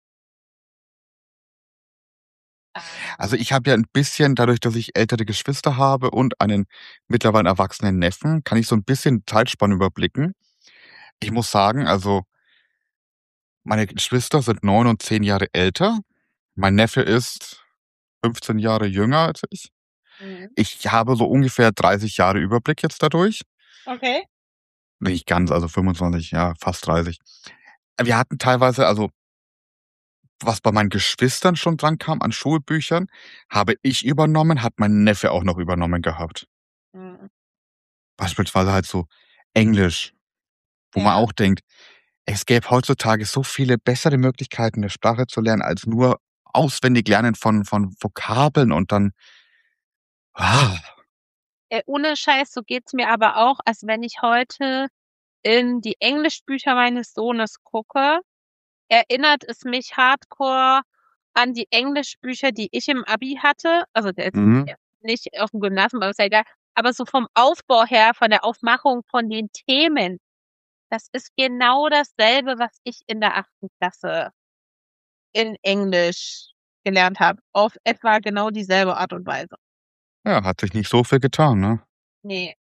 Also, Ähm, ich habe ja 'n bisschen dadurch, dass ich ältere Geschwister habe und einen mittlerweile erwachsenen Neffen, kann ich so 'n bisschen Zeitspanne überblicken. Ich muss sagen, also, meine Geschwister sind 9 und 10 Jahre älter. Mein Neffe ist 15 Jahre jünger als ich. mhm. Ich habe so ungefähr 30 Jahre Überblick jetzt dadurch. Okay. Nicht ganz, also 25, ja, fast 30. Wir hatten teilweise also, was bei meinen Geschwistern schon dran kam an Schulbüchern, habe ich übernommen, hat mein Neffe auch noch übernommen gehabt. Mhm. Beispielsweise halt so Englisch, wo man Ja. auch denkt Es gäbe heutzutage so viele bessere Möglichkeiten, 'ne Sprache zu lernen, als nur auswendig lernen von Vokabeln und dann Ohne Scheiß, so geht's mir aber auch, als wenn ich heute in die Englischbücher meines Sohnes gucke, erinnert es mich hardcore an die Englischbücher, die ich im Abi hatte. Also, der ist mhm. nicht auf'm Gymnasium, aber ist ja egal. Aber so vom Aufbau her, von der Aufmachung von den Themen, das ist genau dasselbe, was ich in der 8. Klasse in Englisch gelernt habe, auf etwa genau dieselbe Art und Weise. Ja, hat sich nicht so viel getan, ne? Ne.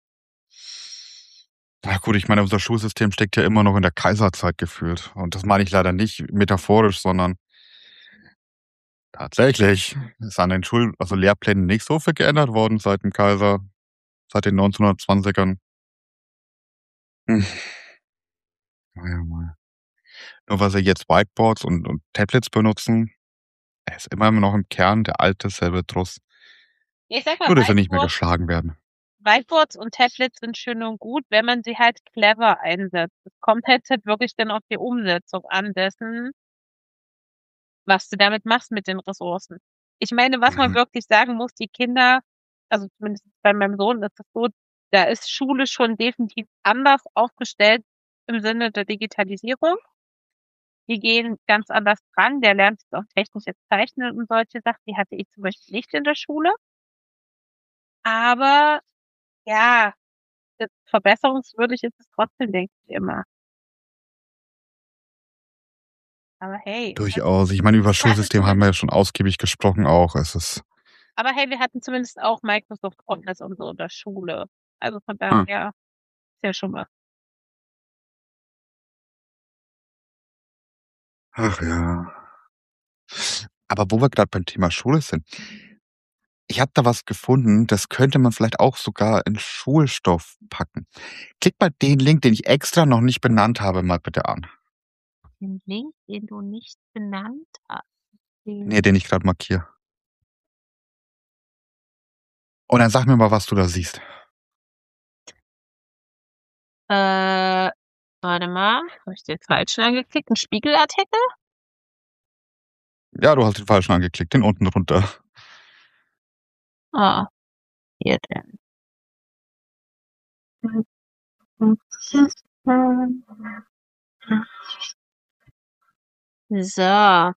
Na gut, ich meine, unser Schulsystem steckt ja immer noch in der Kaiserzeit gefühlt. Und das meine ich leider nicht metaphorisch, sondern tatsächlich ist an den also Lehrplänen nicht so viel geändert worden seit dem Kaiser, seit den 1920ern. Hm, na ja, mal. Nur weil sie jetzt Whiteboards und Tablets benutzen, er ist immer noch im Kern der alte selbe Druss. Ja, ich sage mal, Nur, dass sie nicht mehr geschlagen werden. Whiteboards und Tablets sind schön und gut, wenn man sie halt clever einsetzt. Es kommt halt wirklich dann auf die Umsetzung an dessen, was du damit machst mit den Ressourcen. Ich meine, was man Mhm. wirklich sagen muss, die Kinder, also zumindest bei meinem Sohn ist es so, da ist Schule schon definitiv anders aufgestellt im Sinne der Digitalisierung. Die gehen ganz anders dran. Der lernt jetzt auch technisches Zeichnen und solche Sachen, die hatte ich zum Beispiel nicht in der Schule. Aber ja, verbesserungswürdig ist es trotzdem, denke ich immer. Aber hey, Durchaus. Ich meine, über das wir hatten Schulsystem haben wir ja zumindest schon ausgiebig gesprochen auch. Es ist aber hey, wir hatten zumindest auch Microsoft Office und so in der Schule. Also von hm, daher ist ja schon was. ach ja. Aber wo wir gerade beim Thema Schule sind, ich habe da was gefunden, das könnte man vielleicht auch sogar in Schulstoff packen. Klick mal den Link, den ich extra noch nicht benannt habe, mal bitte an. Den Link, den du nicht benannt hast. Ne, Den den ich gerade markiere. Und dann sag mir mal, was du da siehst. äh, warte mal, habe ich den falschen angeklickt? 'N Spiegelartikel? Ja, du hast den falschen angeklickt, den unten drunter. Ah, hier denn. So,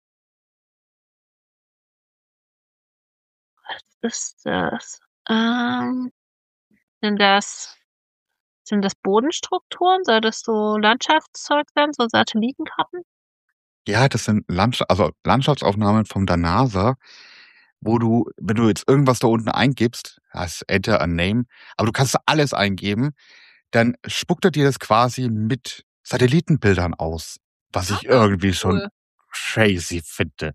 was ist das? Ähm, sind das sind das Bodenstrukturen? Soll das so Landschaftszeug sein, so Satellitenkarten? Ja, das sind Landschaftsaufnahmen von der NASA, wo du, wenn du jetzt irgendwas da unten eingibst, hast Enter a Name, aber du kannst da alles eingeben, dann spuckt er dir das quasi mit Satellitenbildern aus, was ich Ah, irgendwie schon cool. crazy finde.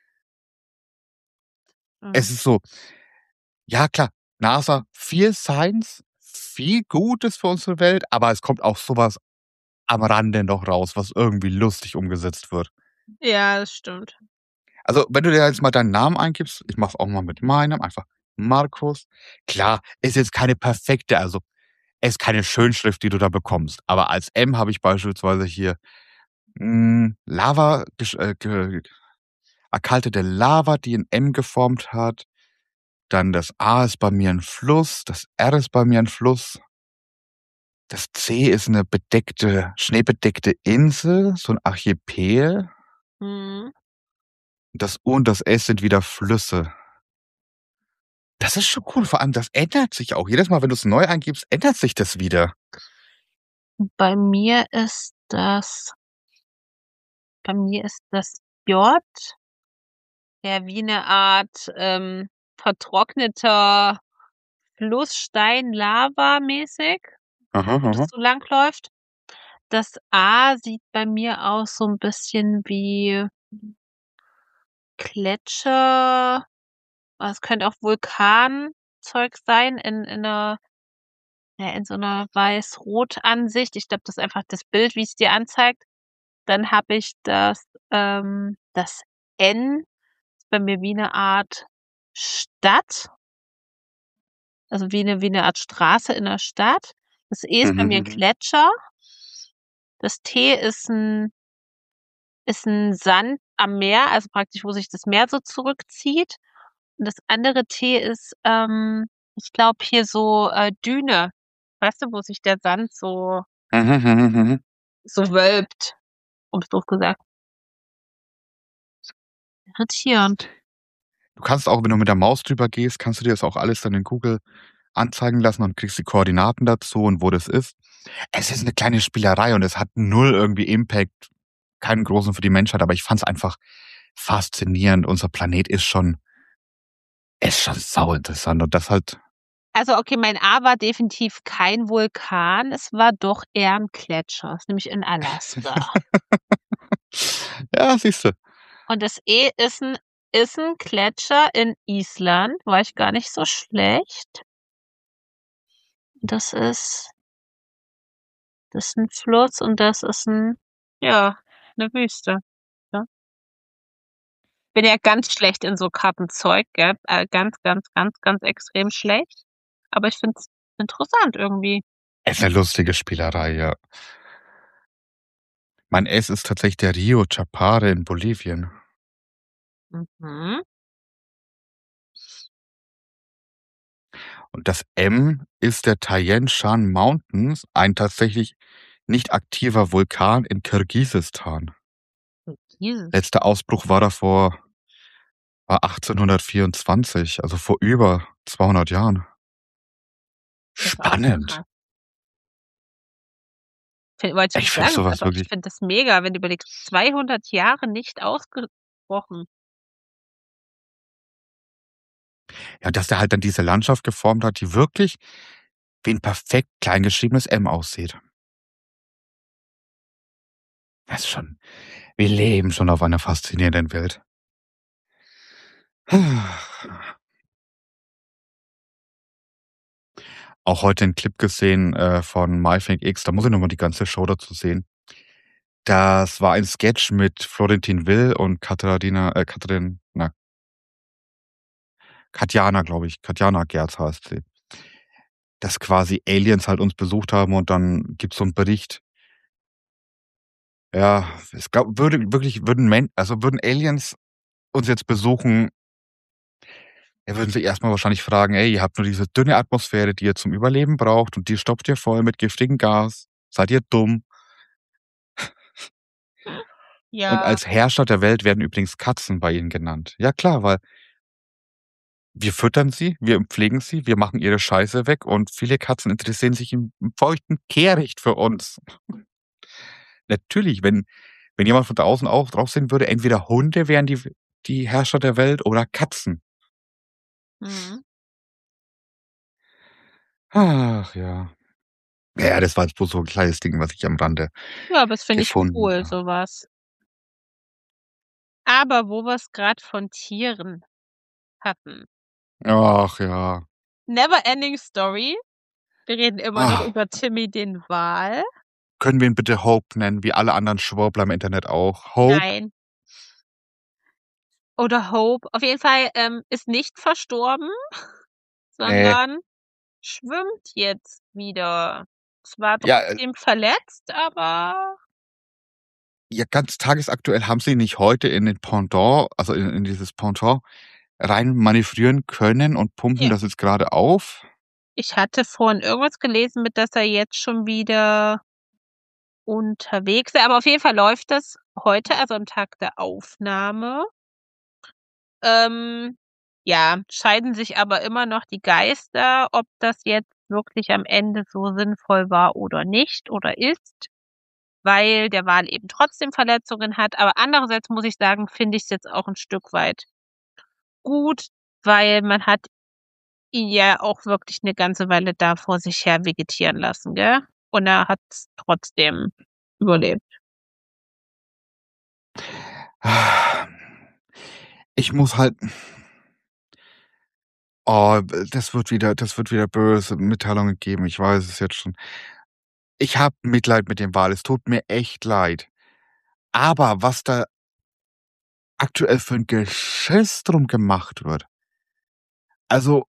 Mhm. Es ist so, ja klar, NASA, viel Science, viel Gutes für unsere Welt, aber es kommt auch so was am Rande noch raus, was irgendwie lustig umgesetzt wird. Ja, das stimmt. Also, wenn du dir jetzt mal deinen Namen eingibst, ich mache es auch mal mit meinem, einfach Markus. Klar, ist jetzt keine perfekte, also, ist keine Schönschrift, die du da bekommst, aber als M habe ich beispielsweise hier, Lava erkaltete Lava, die 'n M geformt hat. Dann das A ist bei mir 'n Fluss, das R ist bei mir 'n Fluss, das C ist 'ne schneebedeckte Insel, so 'n Archipel. Mhm. Das U und das S sind wieder Flüsse. Das ist schon cool, vor allem das ändert sich auch. Jedes Mal, wenn du's neu eingibst, ändert sich das wieder. Bei mir ist das bei mir ist das J, ja, wie 'ne Art, vertrockneter Flussstein, Lava-mäßig, Aha, wo das aha. so langläuft. Das A sieht bei mir aus so 'n bisschen wie Gletscher. Es könnte auch Vulkanzeug sein in 'ner ja, in so 'ner Weiß-Rot-Ansicht. Ich glaube, das ist einfach das Bild, wie's dir anzeigt. Dann habe ich das N ist bei mir wie 'ne Art Stadt, also wie 'ne Art Straße in 'ner Stadt. Das E ist bei Mhm, mir 'n mhm. Gletscher Das T ist ein Sand am Meer, also praktisch, wo sich das Meer so zurückzieht. Und das andere T ist, ich glaube, hier so Düne. Weißt du, wo sich der Sand Mhm, mhm, mhm. so wölbt, um es doof gesagt. Irritierend. Du kannst auch, wenn du mit der Maus drüber gehst, kannst du dir das auch alles dann in Google anzeigen lassen und kriegst die Koordinaten dazu und wo das ist. Es ist eine kleine Spielerei und es hat null irgendwie Impact, keinen großen für die Menschheit, aber ich fand's einfach faszinierend. Unser Planet ist schon sauinteressant und das halt Also, okay, mein A war definitiv kein Vulkan, es war doch eher ein Gletscher, ist nämlich in Alaska. ja, siehst du. Und das E ist ein Gletscher in Island, war ich gar nicht so schlecht. Das ist ein Fluss und das ist ja, 'ne Wüste, ja. Bin ja ganz schlecht in so Kartenzeug, gell? Ganz, ganz, ganz, ganz extrem schlecht. Aber ich finde es interessant irgendwie. Ist 'ne lustige Spielerei, ja. Mein S ist tatsächlich der Rio Chapare in Bolivien. Mhm. Und das M ist der Tayen Shan Mountains, ein tatsächlich nicht aktiver Vulkan in Kirgisistan. Jesus, Letzter Ausbruch war 1824, also vor über 200 Jahren. das ist auch Spannend. krass. Wollte ich Ich grad finde sagen, sowas also, ich wirklich. finde das mega, wenn du überlegst, 200 Jahre nicht ausgebrochen. Ja, dass der halt dann diese Landschaft geformt hat, die wirklich wie 'n perfekt kleingeschriebenes M aussieht. Das ist schon wir leben schon auf einer faszinierenden Welt. Auch heute 'n Clip gesehen, von MyThinkX, da muss ich noch mal die ganze Show dazu sehen. Das war ein Sketch mit Florentin Will und Katjana, glaube ich. Katjana Gerz heißt sie. Dass quasi Aliens halt uns besucht haben und dann gibt's so 'n Bericht. Ja, es gab würde wirklich würden Aliens uns jetzt besuchen, ja, würden sie erst mal wahrscheinlich fragen: „Ey, ihr habt nur diese dünne Atmosphäre, die ihr zum Überleben braucht und die stopft ihr voll mit giftigem Gas. Seid ihr dumm?“ Und Ja, als Herrscher der Welt werden übrigens Katzen bei ihnen genannt. Ja klar, weil wir füttern sie, wir pflegen sie, wir machen ihre Scheiße weg und viele Katzen interessieren sich im feuchten Kehricht für uns. Natürlich, wenn jemand von draußen auch drauf sehen würde, entweder Hunde wären die Herrscher der Welt oder Katzen. mhm. Ach ja. Ja, das war jetzt bloß so 'n kleines Ding, was ich am Rande Ja, aber das finde ich gefunden cool, habe. so was. Aber wo wir's grad von Tieren hatten. Ach ja. Never Ending Story. Wir reden immer noch Ah, über Timmy den Wal. können wir ihn bitte Hope nennen, wie alle anderen Schwurbler im Internet auch? Hope? Nein. Oder Hope. Auf jeden Fall, ist nicht verstorben, Ne. sondern schwimmt jetzt wieder. Zwar Ja, trotzdem verletzt, aber ja, ganz tagesaktuell haben sie nicht heute in den Pendant, also in dieses Ponton rein manövrieren können und pumpen ja. das jetzt grade auf. Ich hatte vorhin irgendwas gelesen, mit dass er jetzt schon wieder unterwegs wäre, aber auf jeden Fall läuft das heute, also am Tag der Aufnahme. Ähm, ja, scheiden sich aber immer noch die Geister, ob das jetzt wirklich am Ende so sinnvoll war oder nicht oder ist, weil der Wal eben trotzdem Verletzungen hat. Aber andererseits muss ich sagen, finde ich's jetzt auch 'n Stück weit gut, weil man hat ihn ja auch wirklich 'ne ganze Weile da vor sich her vegetieren lassen, gell? Und er hat's trotzdem überlebt. Ich muss halt oh, das wird wieder böse Mitteilungen geben. Ich weiß es jetzt schon. Ich habe Mitleid mit dem Wal. Es tut mir echt leid. Aber was da aktuell für 'n Geschiss drum gemacht wird, also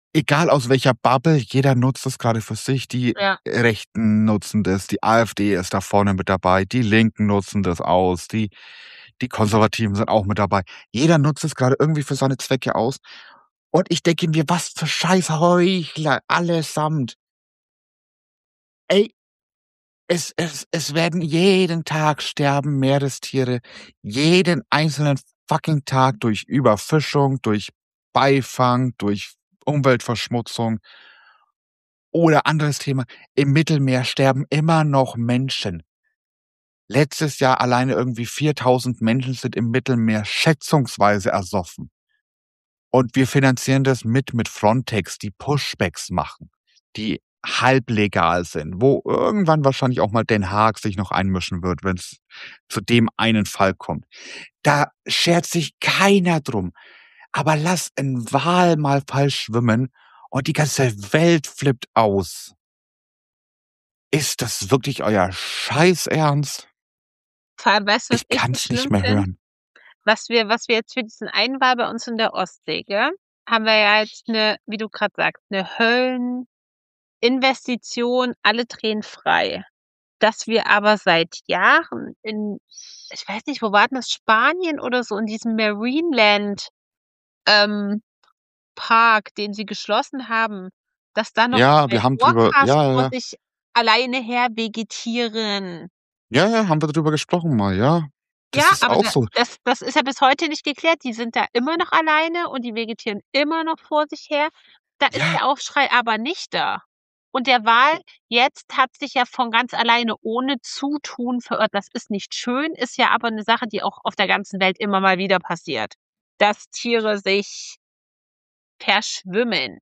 egal aus welcher Bubble, jeder nutzt es gerade für sich. Die Ja. Rechten nutzen das, die AfD ist da vorne mit dabei, die Linken nutzen das aus, die Konservativen sind auch mit dabei. Jeder nutzt es gerade irgendwie für seine Zwecke aus. Und ich denke mir: „Was für scheiß Heuchler allesamt." Ey, es werden jeden Tag sterben Meerestiere, jeden einzelnen fucking Tag durch Überfischung, durch Beifang, durch Umweltverschmutzung oder anderes Thema. Im Mittelmeer sterben immer noch Menschen. Letztes Jahr alleine irgendwie 4.000 Menschen sind im Mittelmeer schätzungsweise ersoffen. Und wir finanzieren das mit Frontex, die Pushbacks machen, die halblegal sind, wo irgendwann wahrscheinlich auch mal Den Haag sich noch einmischen wird, wenn's zu dem einen Fall kommt. Da schert sich keiner drum. Aber lass 'n Wal mal falsch schwimmen und die ganze Welt flippt aus. Ist das wirklich euer Scheißernst? Vor allem, weißt du, was Ich ich so kann's nicht schlimm mehr finde? hören. Was wir jetzt für diesen einen Wal bei uns in der Ostsee, gell, haben wir ja jetzt 'ne, wie du grad sagst, 'ne Hölleninvestition, alle Drehen frei. Dass wir aber seit Jahren in, ich weiß nicht, wo war denn das, Spanien oder so, in diesem Marineland, ähm, Park, den sie geschlossen haben, dass da noch Ja, 2 wir haben drüber Orcas ja, vor ja. sich alleine her vegetieren. Ja, ja, haben wir drüber gesprochen mal, ja. Das Ja, ist aber auch da so. das ist ja bis heute nicht geklärt. Die sind da immer noch alleine und die vegetieren immer noch vor sich her. Da ist Ja, der Aufschrei aber nicht da. Und der Wal jetzt hat sich ja von ganz alleine ohne Zutun verirrt. Das ist nicht schön, ist ja aber 'ne Sache, die auch auf der ganzen Welt immer mal wieder passiert, dass Tiere sich verschwimmen.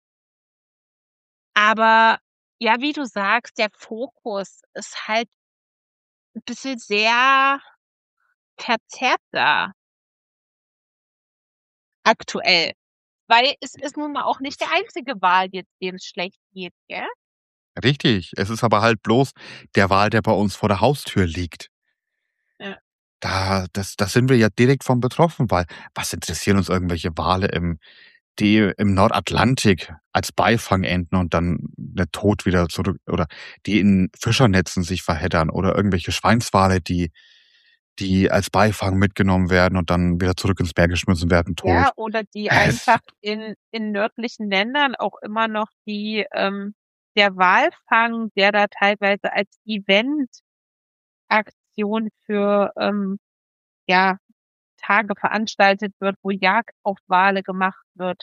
Aber ja, wie du sagst, der Fokus ist halt 'n bisschen sehr verzerrt da aktuell. Weil es ist nun mal auch nicht der einzige Wal jetzt, dem's schlecht geht, gell? richtig. Es ist aber halt bloß der Wal, der bei uns vor der Haustür liegt. Ja. Da sind wir ja direkt von betroffen, weil was interessieren uns irgendwelche Wale die im Nordatlantik als Beifang enden und dann der Tod wieder zurück oder die in Fischernetzen sich verheddern oder irgendwelche Schweinswale, die als Beifang mitgenommen werden und dann wieder zurück ins Meer geschmissen werden, tot. Ja, oder die Es einfach in nördlichen Ländern auch immer noch der Walfang, der da teilweise als Eventaktion für, ja, Tage veranstaltet wird, wo Jagd auf Wale gemacht wird.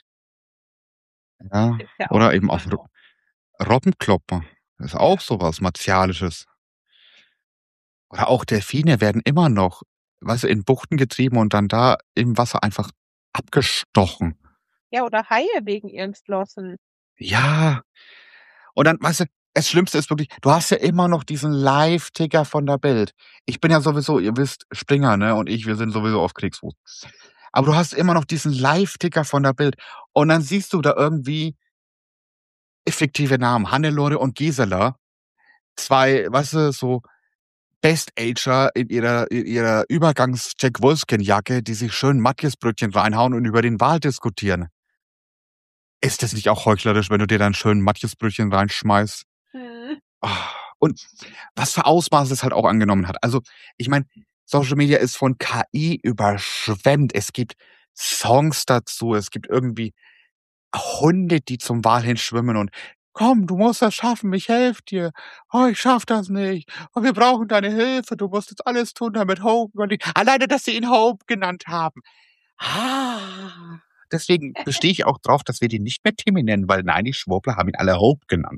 ja, Gibt's ja auch oder eben immer auch noch. Robbenkloppen. Ist Ja. auch so was Martialisches. Oder auch Delfine werden immer noch, weißt du, in Buchten getrieben und dann da im Wasser einfach abgestochen. Ja, oder Haie wegen ihren Flossen. Ja, und dann, weißt du, das Schlimmste ist wirklich, du hast ja immer noch diesen Live-Ticker von der Bild. Ich bin ja sowieso, ihr wisst, Springer, ne, und ich, wir sind sowieso auf Kriegsfuß. Aber du hast immer noch diesen Live-Ticker von der Bild und dann siehst du da irgendwie fiktive Namen, Hannelore und Gisela, 2, weißt du, so Best-Ager in ihrer Übergangs-Jack Wolfskin-Jacke, die sich schön Matjesbrötchen reinhauen und über den Wal diskutieren. Ist das nicht auch heuchlerisch, wenn du dir dann schön Matjesbrötchen reinschmeißt? Mhm. Ah, und was für Ausmaße es halt auch angenommen hat. Also, ich meine, Social Media ist von KI überschwemmt. Es gibt Songs dazu, es gibt irgendwie Hunde, die zum Wal hin schwimmen und: „Komm, du musst das schaffen, ich helfe dir. Oh, ich schaffe das nicht. Oh, wir brauchen deine Hilfe. Du musst jetzt alles tun, damit Hope überlebt." Alleine, dass sie ihn Hope genannt haben. Ah, deswegen bestehe ich auch drauf, dass wir den nicht mehr Timmy nennen, weil nein, die Schwurbler haben ihn alle Hope genannt.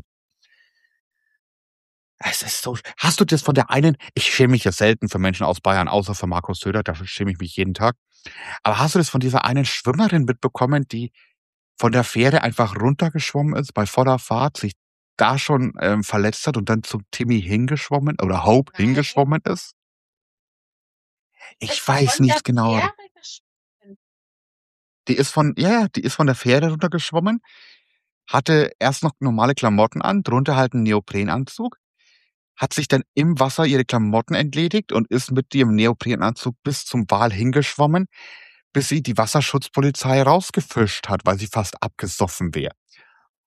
Es ist so, hast du das von der einen, ich schäme mich ja selten für Menschen aus Bayern, außer für Markus Söder, dafür schäme ich mich jeden Tag. Aber hast du das von dieser einen Schwimmerin mitbekommen, die von der Fähre einfach runtergeschwommen ist bei voller Fahrt, sich da schon, verletzt hat und dann zum Timmy hingeschwommen oder Hope Nein, hingeschwommen ist? Ich ist die weiß von der nicht genau. Fähre geschwommen? Die ist von ja, ja, die ist von der Fähre runtergeschwommen, hatte erst noch normale Klamotten an, drunter halt 'n Neoprenanzug, hat sich dann im Wasser ihre Klamotten entledigt und ist mit ihrem Neoprenanzug bis zum Wal hingeschwommen, bis sie die Wasserschutzpolizei rausgefischt hat, weil sie fast abgesoffen wäre.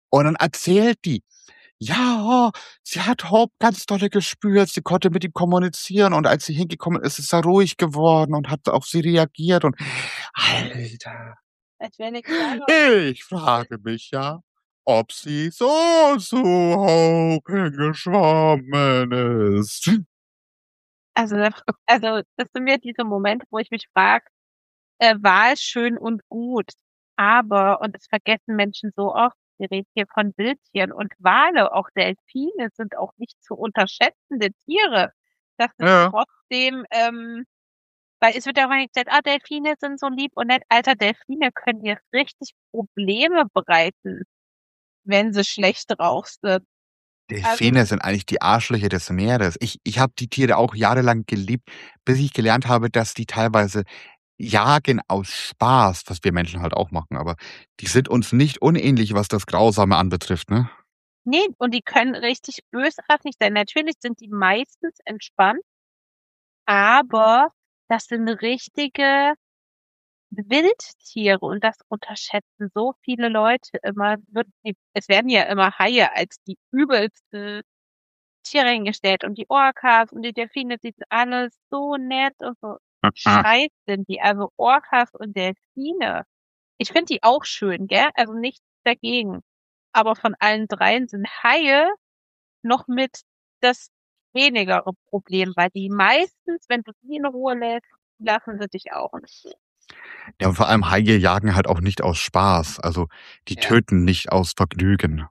Und dann erzählt die: „Ja, sie hat Hope ganz dolle gespürt. Sie konnte mit ihm kommunizieren und als sie hingekommen ist, ist er ruhig geworden und hat auf sie reagiert und" Alter. Als wenn nix da war. Ich frage mich ja, ob sie so zu Hope hingeschwommen ist. Also, das sind mir diese Momente, wo ich mich frage, Wahl schön und gut, aber und das vergessen Menschen so oft, wir reden hier von Wildtieren und Wale, auch Delfine sind auch nicht zu unterschätzende Tiere. Das ist Ja. trotzdem, weil es wird ja immer gesagt: „Ah, Delfine sind so lieb und nett." Alter, Delfine können dir richtig Probleme bereiten, wenn sie schlecht drauf sind. Also, Delfine sind eigentlich die Arschlöcher des Meeres. Ich habe die Tiere auch jahrelang geliebt, bis ich gelernt habe, dass die teilweise jagen aus Spaß, was wir Menschen halt auch machen, aber die sind uns nicht unähnlich, was das Grausame anbetrifft, ne? ne, und die können richtig bösartig sein. Natürlich sind die meistens entspannt, aber das sind richtige Wildtiere und das unterschätzen so viele Leute immer. Es werden ja immer Haie als die übelsten Tiere hingestellt und die Orcas und die Delfine, die sind alle so nett und so scheiß sind die. Also Orcas und Delfine. Ich finde die auch schön, gell? Also nichts dagegen. Aber von allen dreien sind Haie noch mit das wenigere Problem, weil die meistens, wenn du die in Ruhe lässt, lassen sie dich auch nicht. Ja, und vor allem Haie jagen halt auch nicht aus Spaß. Also, die Ja. töten nicht aus Vergnügen.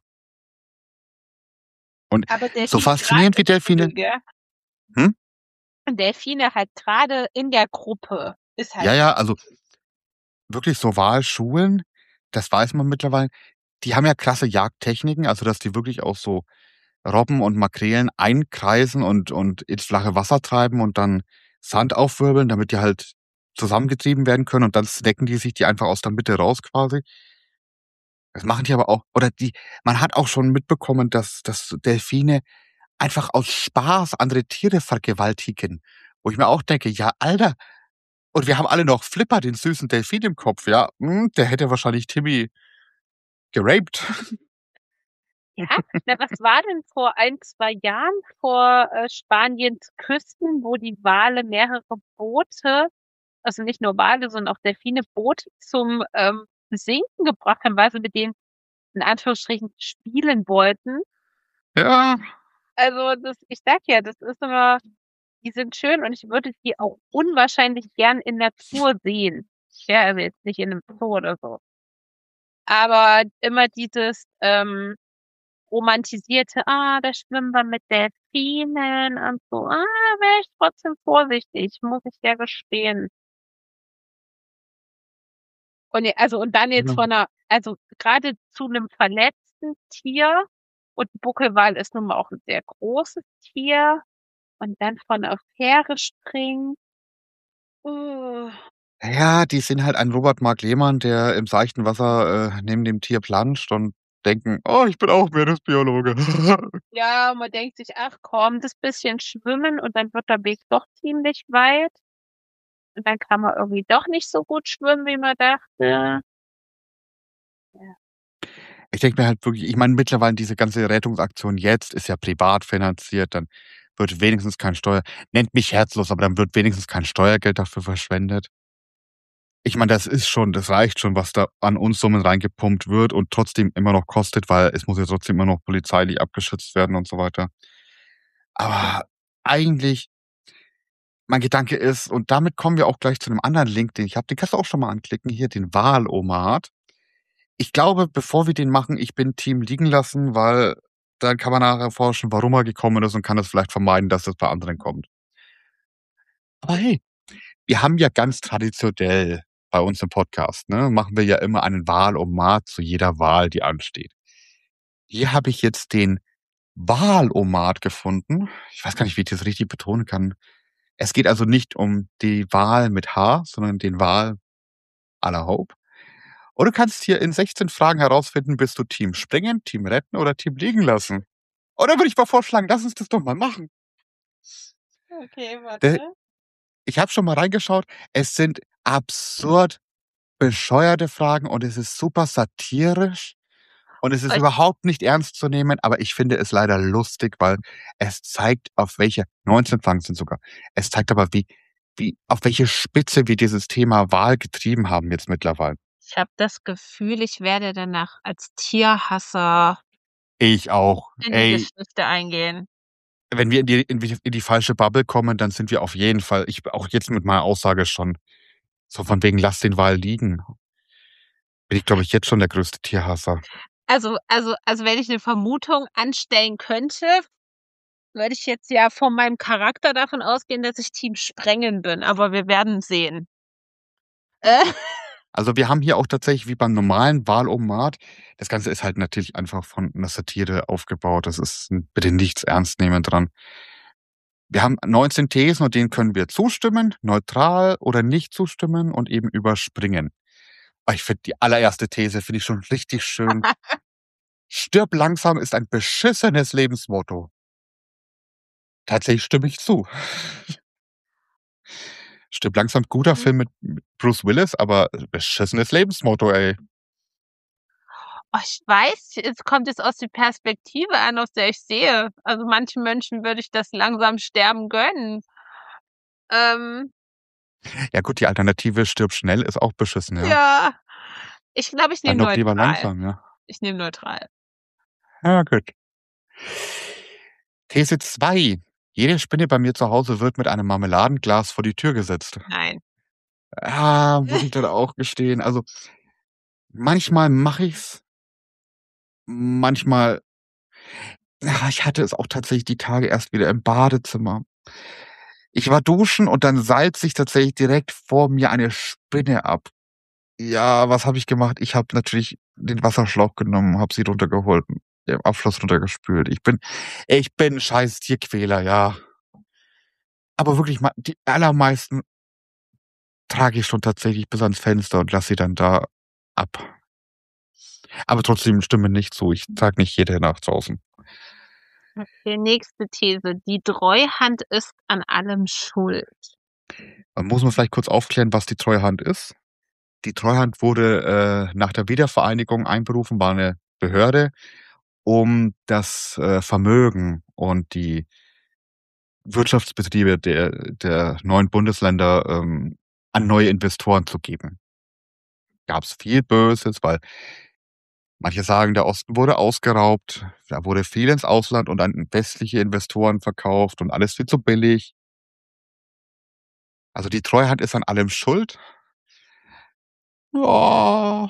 Und Aber so Delfine gerade faszinierend wie im Delfine Dschungel, gell? hm? Und Delfine halt gerade in der Gruppe ist Ja, halt ja, also wirklich so Walschulen, das weiß man mittlerweile, die haben ja klasse Jagdtechniken, also dass die wirklich auch so Robben und Makrelen einkreisen und ins flache Wasser treiben und dann Sand aufwirbeln, damit die halt zusammengetrieben werden können und dann snacken die sich die einfach aus der Mitte raus quasi. Das machen die aber auch oder die man hat auch schon mitbekommen, dass Delfine einfach aus Spaß andere Tiere vergewaltigen, wo ich mir auch denke: „Ja, Alter." Und wir haben alle noch Flipper, den süßen Delfin im Kopf, ja. Der hätte wahrscheinlich Timmy geraped. ja, na, was war denn vor 1, 2 Jahren vor, Spaniens Küsten, wo die Wale mehrere Boote, also nicht nur Wale, sondern auch Delfine, Boote zum, Sinken gebracht haben, weil sie mit denen in Anführungsstrichen spielen wollten. Ja. Also, ich sag ja, das ist immer die sind schön und ich würde die auch unwahrscheinlich gern in Natur sehen. Ja, also jetzt nicht in 'nem Zoo oder so. Aber immer dieses, romantisierte: „Ah, da schwimmen wir mit Delfinen" und so. Wäre ich trotzdem vorsichtig, muss ich ja gestehen. Und dann jetzt Genau. also grade zu 'nem verletzten Tier und 'n Buckelwal ist nun mal auch 'n sehr großes Tier und dann von 'ner Fähre springen. Uh, Ja, die sind halt ein Robert Mark Lehmann, der im seichten Wasser, neben dem Tier planscht und denken: „Oh, ich bin auch Meeresbiologe." ja, man denkt sich: „Ach komm, das bisschen schwimmen" und dann wird der Weg doch ziemlich weit und dann kann man irgendwie doch nicht so gut schwimmen, wie man dachte. Ja. Ich denke mir halt wirklich ich meine, mittlerweile diese ganze Rettungsaktion jetzt ist ja privat finanziert, dann wird wenigstens kein Steuer nennt mich herzlos, aber dann wird wenigstens kein Steuergeld dafür verschwendet. Ich meine, das reicht schon, was da an Unsummen reingepumpt wird und trotzdem immer noch kostet, weil es muss ja trotzdem immer noch polizeilich abgeschützt werden und so weiter. Aber eigentlich mein Gedanke ist und damit kommen wir auch gleich zu 'nem anderen Link, den ich habe, den kannst du auch schon mal anklicken, hier den Wahlomat. Ich glaube, bevor wir den machen, ich bin Team liegen lassen, weil dann kann man nachher erforschen, warum er gekommen ist und kann das vielleicht vermeiden, dass das bei anderen kommt. Aber hey, wir haben ja ganz traditionell bei uns im Podcast, ne, machen wir ja immer einen Wahlomat zu jeder Wahl, die ansteht. Hier habe ich jetzt den Wahlomat gefunden. Ich weiß gar nicht, wie ich das richtig betonen kann. Es geht also nicht um die Wahl mit H, sondern den Wahl à la Hope. Und du kannst hier in 16 Fragen herausfinden, bist du Team springen, Team retten oder Team liegen lassen? Oder würde ich mal vorschlagen, lass uns das doch mal machen. Okay, De warte. Ich habe schon mal reingeschaut. Es sind absurd bescheuerte Fragen und es ist super satirisch Und es ist Ich überhaupt nicht ernst zu nehmen, aber ich finde es leider lustig, weil es zeigt, auf welche 19 Folgen sind sogar. Es zeigt aber, wie auf welche Spitze wir dieses Thema Wahl getrieben haben jetzt mittlerweile. ich habe das Gefühl, ich werde danach als Tierhasser Ich auch. in die Ey, Geschichte eingehen. wenn wir in die falsche Bubble kommen, dann sind wir auf jeden Fall ich auch jetzt mit meiner Aussage schon so von wegen: „Lass den Wal liegen." Bin ich, glaube ich, jetzt schon der größte Tierhasser. Also, wenn ich 'ne Vermutung anstellen könnte, würde ich jetzt ja von meinem Charakter davon ausgehen, dass ich Team Sprengen bin, aber wir werden sehen. Äh, Also, wir haben hier auch tatsächlich wie beim normalen Wahlomat das Ganze ist halt natürlich einfach von 'ner Satire aufgebaut. Das ist bitte nichts ernst nehmen dran. Wir haben 19 Thesen und denen können wir zustimmen, neutral oder nicht zustimmen und eben überspringen. Ich finde die allererste These finde ich schon richtig schön. „Stirb langsam" ist ein beschissenes Lebensmotto. Tatsächlich stimme ich zu. „Stirb langsam", guter hm, Film mit Bruce Willis, aber beschissenes Lebensmotto, ey. oh, ich weiß, es kommt jetzt aus der Perspektive an, aus der ich sehe. Also, manchen Menschen würde ich das langsam Sterben gönnen. Ähm, Ja gut, die Alternative „Stirb schnell" ist auch beschissen, ja. ja, ich glaube, ich Dann nehme doch lieber neutral. langsam, ja. Ich nehme neutral. Ja, gut. These 2: Jede Spinne bei mir zu Hause wird mit einem Marmeladenglas vor die Tür gesetzt. Nein. Muss ich dann auch gestehen. Also, manchmal mache ich's, manchmal ich hatte es auch tatsächlich die Tage erst wieder im Badezimmer. Ich war duschen und dann salzt sich tatsächlich direkt vor mir eine Spinne ab. Ja, was habe ich gemacht? Ich habe natürlich den Wasserschlauch genommen, habe sie runtergeholt, den Abfluss runtergespült. Ich bin 'n scheiß Tierquäler, ja. Aber wirklich mal die allermeisten trage ich schon tatsächlich bis ans Fenster und lasse sie dann da ab. Aber trotzdem stimme nicht zu. Ich trage nicht jede Nacht draußen. Okay, nächste These. Die Treuhand ist an allem schuld. Man muss vielleicht kurz aufklären, was die Treuhand ist. Die Treuhand wurde, nach der Wiedervereinigung einberufen, war 'ne Behörde, um das, Vermögen und die Wirtschaftsbetriebe der neuen Bundesländer, an neue Investoren zu geben. Gab's viel Böses, weil manche sagen, der Osten wurde ausgeraubt, da wurde viel ins Ausland und an westliche Investoren verkauft und alles viel zu billig. Also, die Treuhand ist an allem schuld. Ja.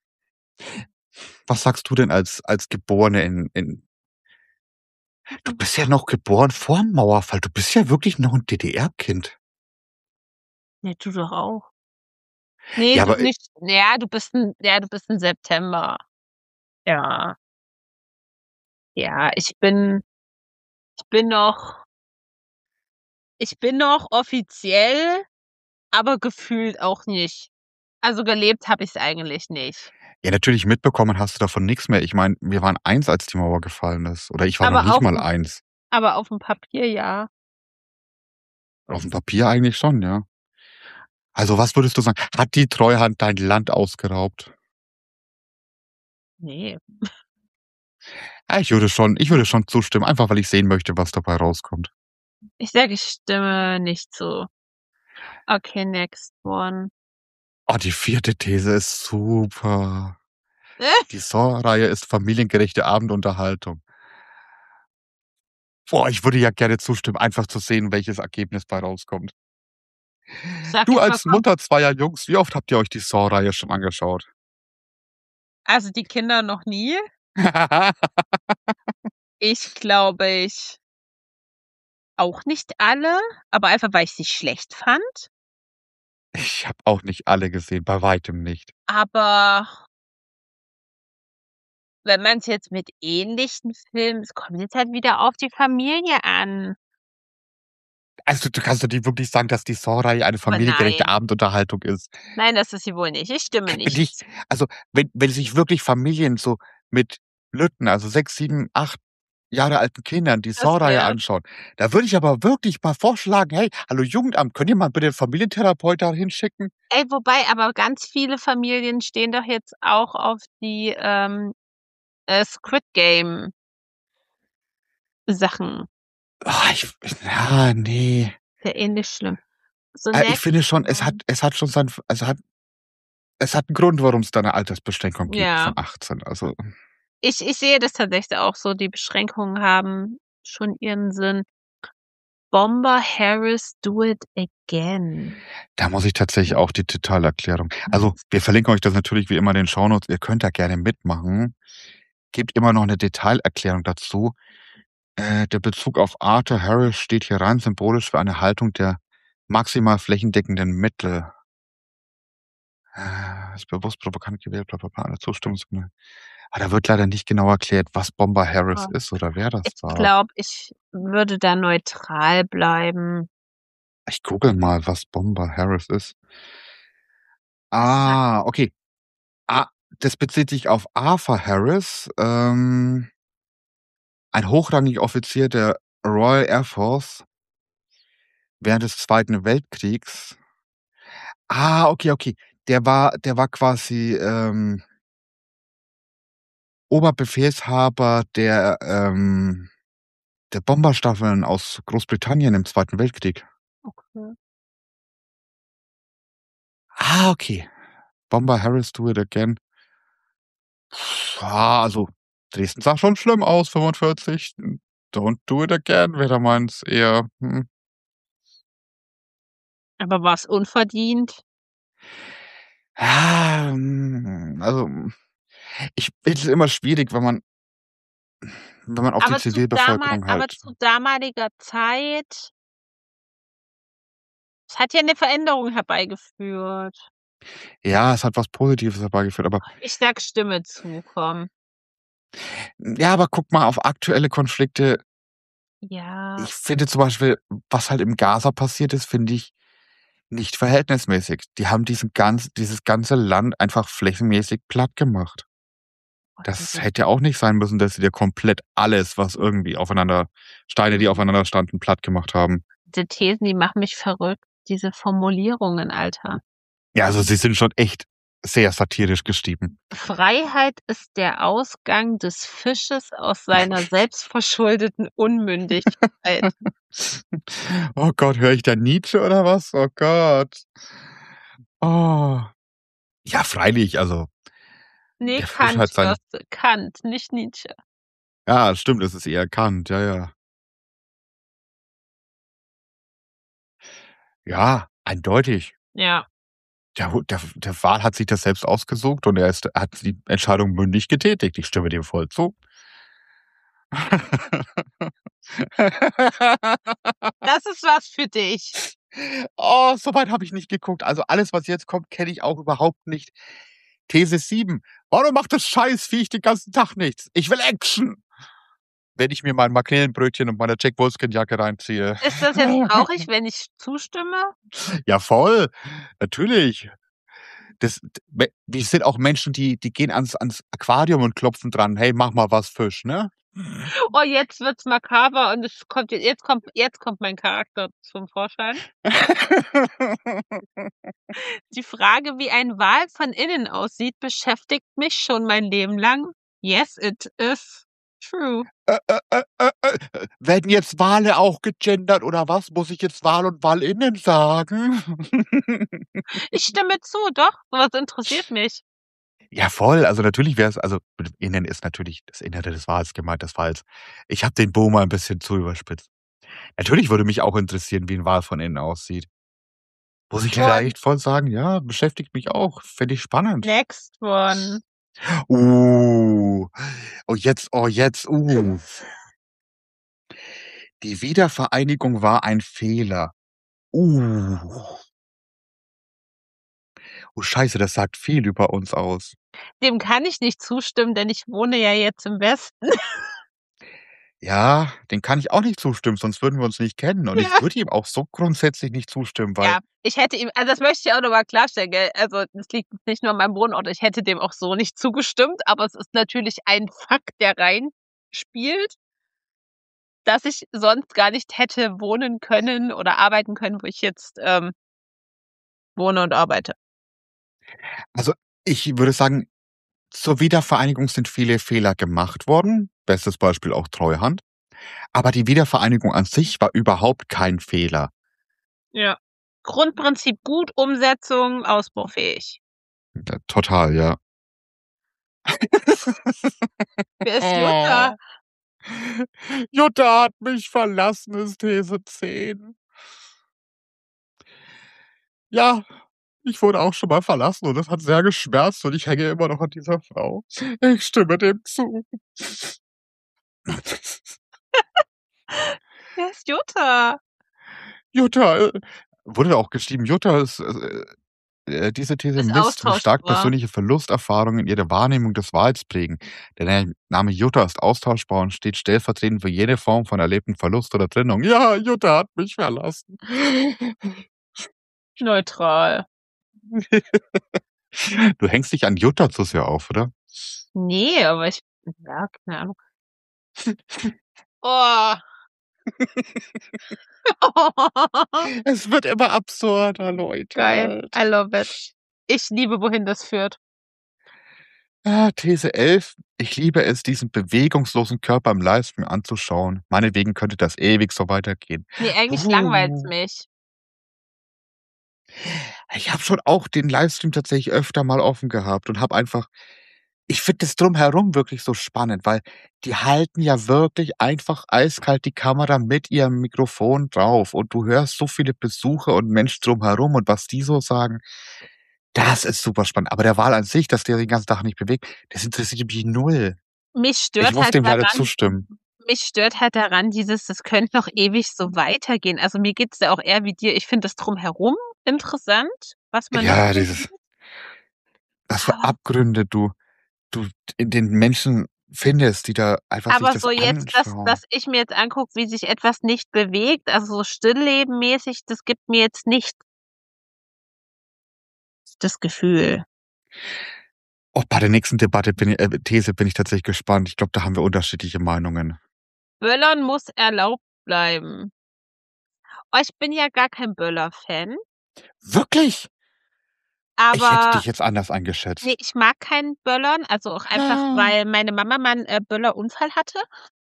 Was sagst du denn als Geborene in du bist ja noch geboren vorm Mauerfall. Du bist ja wirklich noch 'n DDR-Kind. Ne, du doch auch. Ne, Ja, du aber, nicht. Ja, du bist 'n September. Ja, ja, ich bin noch ich bin noch offiziell, aber gefühlt auch nicht. Also, gelebt habe ich's eigentlich nicht. ja, natürlich mitbekommen hast du davon nix mehr. Ich meine, wir waren 1, als die Mauer gefallen ist, oder ich war noch Aber nicht mal auf'm 1. aber auf'm Papier ja. Aufm Papier eigentlich schon, ja. Also, was würdest du sagen, hat die Treuhand dein Land ausgeraubt? Ne, Ich würde schon zustimmen, einfach weil ich sehen möchte, was dabei rauskommt. ich sage, ich stimme nicht zu. Okay, next one. Oh, die vierte These ist super. Die Saw-Reihe ist familiengerechte Abendunterhaltung. Boah, ich würde ja gerne zustimmen, einfach zu sehen, welches Ergebnis bei rauskommt. Ich sage Du jetzt mal als vom Mutter zweier Jungs, wie oft habt ihr euch die Saw-Reihe schon angeschaut? also, die Kinder noch nie. Ich glaube ich auch nicht alle, aber einfach, weil ich sie schlecht fand. Ich habe auch nicht alle gesehen, bei weitem nicht. Aber wenn man's jetzt mit ähnlichen Filmen es kommt jetzt halt wieder auf die Familie an. Also, du kannst doch nicht wirklich sagen, dass die Saw-Reihe eine Oh familiengerechte nein. Abendunterhaltung ist. Nein, das ist sie wohl nicht. Ich stimme Wenn nicht dich zu. also, wenn sich wirklich Familien so mit Lütten, also 6, 7, 8 Jahre alten Kindern die Das Saw-Reihe wäre anschauen, da würde ich aber wirklich mal vorschlagen: „Hey, hallo Jugendamt, könnt ihr mal bitte 'n Familientherapeut da hinschicken?" ey, wobei aber ganz viele Familien stehen doch jetzt auch auf die, Squid Game Sachen. Nee. Sehr ähnlich schlimm. So Ich finde schon, es hat Next. es hat schon sein es hat 'n Grund, warum's da 'ne Altersbeschränkung gibt Ja. von 18. Also, Ich sehe das tatsächlich auch so, die Beschränkungen haben schon ihren Sinn. Bomber Harris Do It Again. da muss ich tatsächlich auch die Totalerklärung. Also, wir verlinken euch das natürlich wie immer in den Shownotes. Ihr könnt da gerne mitmachen. Gibt immer noch 'ne Detailerklärung dazu. Der Bezug auf Arthur Harris steht hier rein symbolisch für eine Haltung der maximal flächendeckenden Mittel. Ist bewusst provokant gewählt, bla bla bla, eine Zustimmungssignal. Da wird leider nicht genau erklärt, was Bomber Harris Ah, ist oder wer das ich war. glaube, ich würde da neutral bleiben. Ich google mal, was Bomber Harris ist. Sag Okay. Ah, das bezieht sich auf Arthur Harris, ein hochrangiger Offizier der Royal Air Force während des Zweiten Weltkriegs. Okay. Der war quasi, Oberbefehlshaber der Bomberstaffeln aus Großbritannien im Zweiten Weltkrieg. okay. Okay. Bomber Harris Do It Again. Also, Dresden sah schon schlimm aus, 45. Don't do it again wäre meins eher, Aber war's unverdient? Also, ich finde es immer schwierig, wenn man auf die Zivilbevölkerung Aber halt. zu damaliger Zeit, es hat ja 'ne Veränderung herbeigeführt. Ja, es hat was Positives herbeigeführt, aber Ich sage Stimme zu, komm. ja, aber guck mal auf aktuelle Konflikte. Ja, Ich finde zum Beispiel, was halt im Gaza passiert ist, finde ich nicht verhältnismäßig. Die haben dieses ganze Land einfach flächenmäßig plattgemacht. oh, Das hätte ja auch nicht sein müssen, dass sie dir komplett alles, was irgendwie Steine, die aufeinander standen, plattgemacht haben. diese Thesen, die machen mich verrückt, diese Formulierungen, Alter. Ja, also sie sind schon echt sehr satirisch geschrieben. Freiheit ist der Ausgang des Fisches aus seiner selbstverschuldeten Unmündigkeit. Oh Gott, höre ich da Nietzsche oder was? Oh Gott. Oh. Ja, freilich, also Ne, der Fisch hat Kant sein hörst du. Kant, nicht Nietzsche. ja, stimmt, es ist eher Kant, ja, ja. Ja, eindeutig. Ja. Der Wal hat sich das selbst ausgesucht und er hat die Entscheidung mündig getätigt. Ich stimme dem voll zu. Das ist was für dich. Oh, so weit habe ich nicht geguckt. Also, alles, was jetzt kommt, kenne ich auch überhaupt nicht. These 7: Warum macht das Scheißviech den ganzen Tag nichts? Ich will Action, wenn ich mir mein Makrelelenbrötchen und meine Jack Wolfskin-Jacke reinziehe. Ist das jetzt traurig, wenn ich zustimme? Ja, voll, natürlich. Das d me Wir sind auch Menschen, die gehen ans Aquarium und klopfen dran: „Hey, mach mal was, Fisch“, ne? Oh, jetzt wird's makaber und es kommt jetzt kommt mein Charakter zum Vorschein. Die Frage, wie ein Wal von innen aussieht, beschäftigt mich schon mein Leben lang. Yes, it is true. Werden jetzt Wale auch gegendert oder was? Muss ich jetzt Wal und Walinnen sagen? Ich stimme zu, doch, so was interessiert mich. Ja, voll. Also, natürlich wäre es mit innen ist natürlich das Innere des Wals gemeint, des Wals. Ich habe den Boom mal 'n bisschen zu überspitzt. Natürlich würde mich auch interessieren, wie 'n Wal von innen aussieht. Muss ich leider Und echt voll sagen, ja, beschäftigt mich auch. Finde ich spannend. next one. Uh. Die Wiedervereinigung war ein Fehler. Uh. Oh, scheiße, das sagt viel über uns aus. Dem kann ich nicht zustimmen, denn ich wohne ja jetzt im Westen. Ja, dem kann ich auch nicht zustimmen, sonst würden wir uns nicht kennen. Und ich Ja. würde ihm auch so grundsätzlich nicht zustimmen, weil Ja, ich hätte ihm also, das möchte ich auch noch mal klarstellen, gell? Also, das liegt jetzt nicht nur an meinem Wohnort. Ich hätte dem auch so nicht zugestimmt, aber es ist natürlich ein Fakt, der reinspielt, dass ich sonst gar nicht hätte wohnen können oder arbeiten können, wo ich jetzt, wohne und arbeite. also, ich würde sagen, Zur Wiedervereinigung sind viele Fehler gemacht worden, bestes Beispiel auch Treuhand, aber die Wiedervereinigung an sich war überhaupt kein Fehler. Ja. Grundprinzip gut, Umsetzung ausbaufähig. Total, ja. Wer ist Jutta? Oh. Jutta hat mich verlassen, ist These 10. Ja, ich wurde auch schon mal verlassen und das hat sehr geschmerzt und ich hänge immer noch an dieser Frau. Ich stimme dem zu. Wer ist Jutta? Jutta, wurde auch geschrieben, Jutta ist, diese These Ist misst, wie stark austauschbar. persönliche Verlusterfahrungen ihre Wahrnehmung des Wahls prägen. Der Name Jutta ist austauschbar und steht stellvertretend für jede Form von erlebten Verlust oder Trennung. Ja, Jutta hat mich verlassen. Neutral. Du hängst dich an Jutta zu sehr auf, oder? Ne, aber ja, keine Ahnung. Oh. Es wird immer absurder, Geil. Leute. I love it. Ich liebe, wohin das führt. These 11. Ich liebe es, diesen bewegungslosen Körper im Livestream anzuschauen. Meinetwegen könnte das ewig so weitergehen. Ne, eigentlich langweilt's Uh. mich. Ich habe schon auch den Livestream tatsächlich öfter mal offen gehabt und habe einfach ich finde das Drumherum wirklich so spannend, weil die halten ja wirklich einfach eiskalt die Kamera mit ihrem Mikrofon drauf und du hörst so viele Besucher und Menschen drumherum und was die so sagen. Das ist super spannend. Aber der Wal an sich, dass der den ganzen Tag nicht bewegt, das interessiert mich null. Mich Ich stört muss halt dem leider daran zustimmen. das könnte noch ewig so weitergehen. Also, mir geht's da auch eher wie dir. Ich finde das Drumherum interessant, was man nicht Ja, so dieses sieht. was für Aber Abgründe du in den Menschen findest, die da einfach sich aber das so jetzt, dass anschauen. ich mir jetzt angucke, wie sich etwas nicht bewegt, also so stilllebenmäßig, das gibt mir jetzt nicht das Gefühl. Oh, bei der nächsten Debatte These bin ich tatsächlich gespannt. Ich glaube, da haben wir unterschiedliche Meinungen. Böllern muss erlaubt bleiben. Oh, ich bin ja gar kein Böller-Fan, Wirklich? Ich hätte aber dich jetzt anders ne, eingeschätzt. ich mag kein Böllern, also auch einfach, Ja. weil meine Mama mal 'n, Böllerunfall hatte.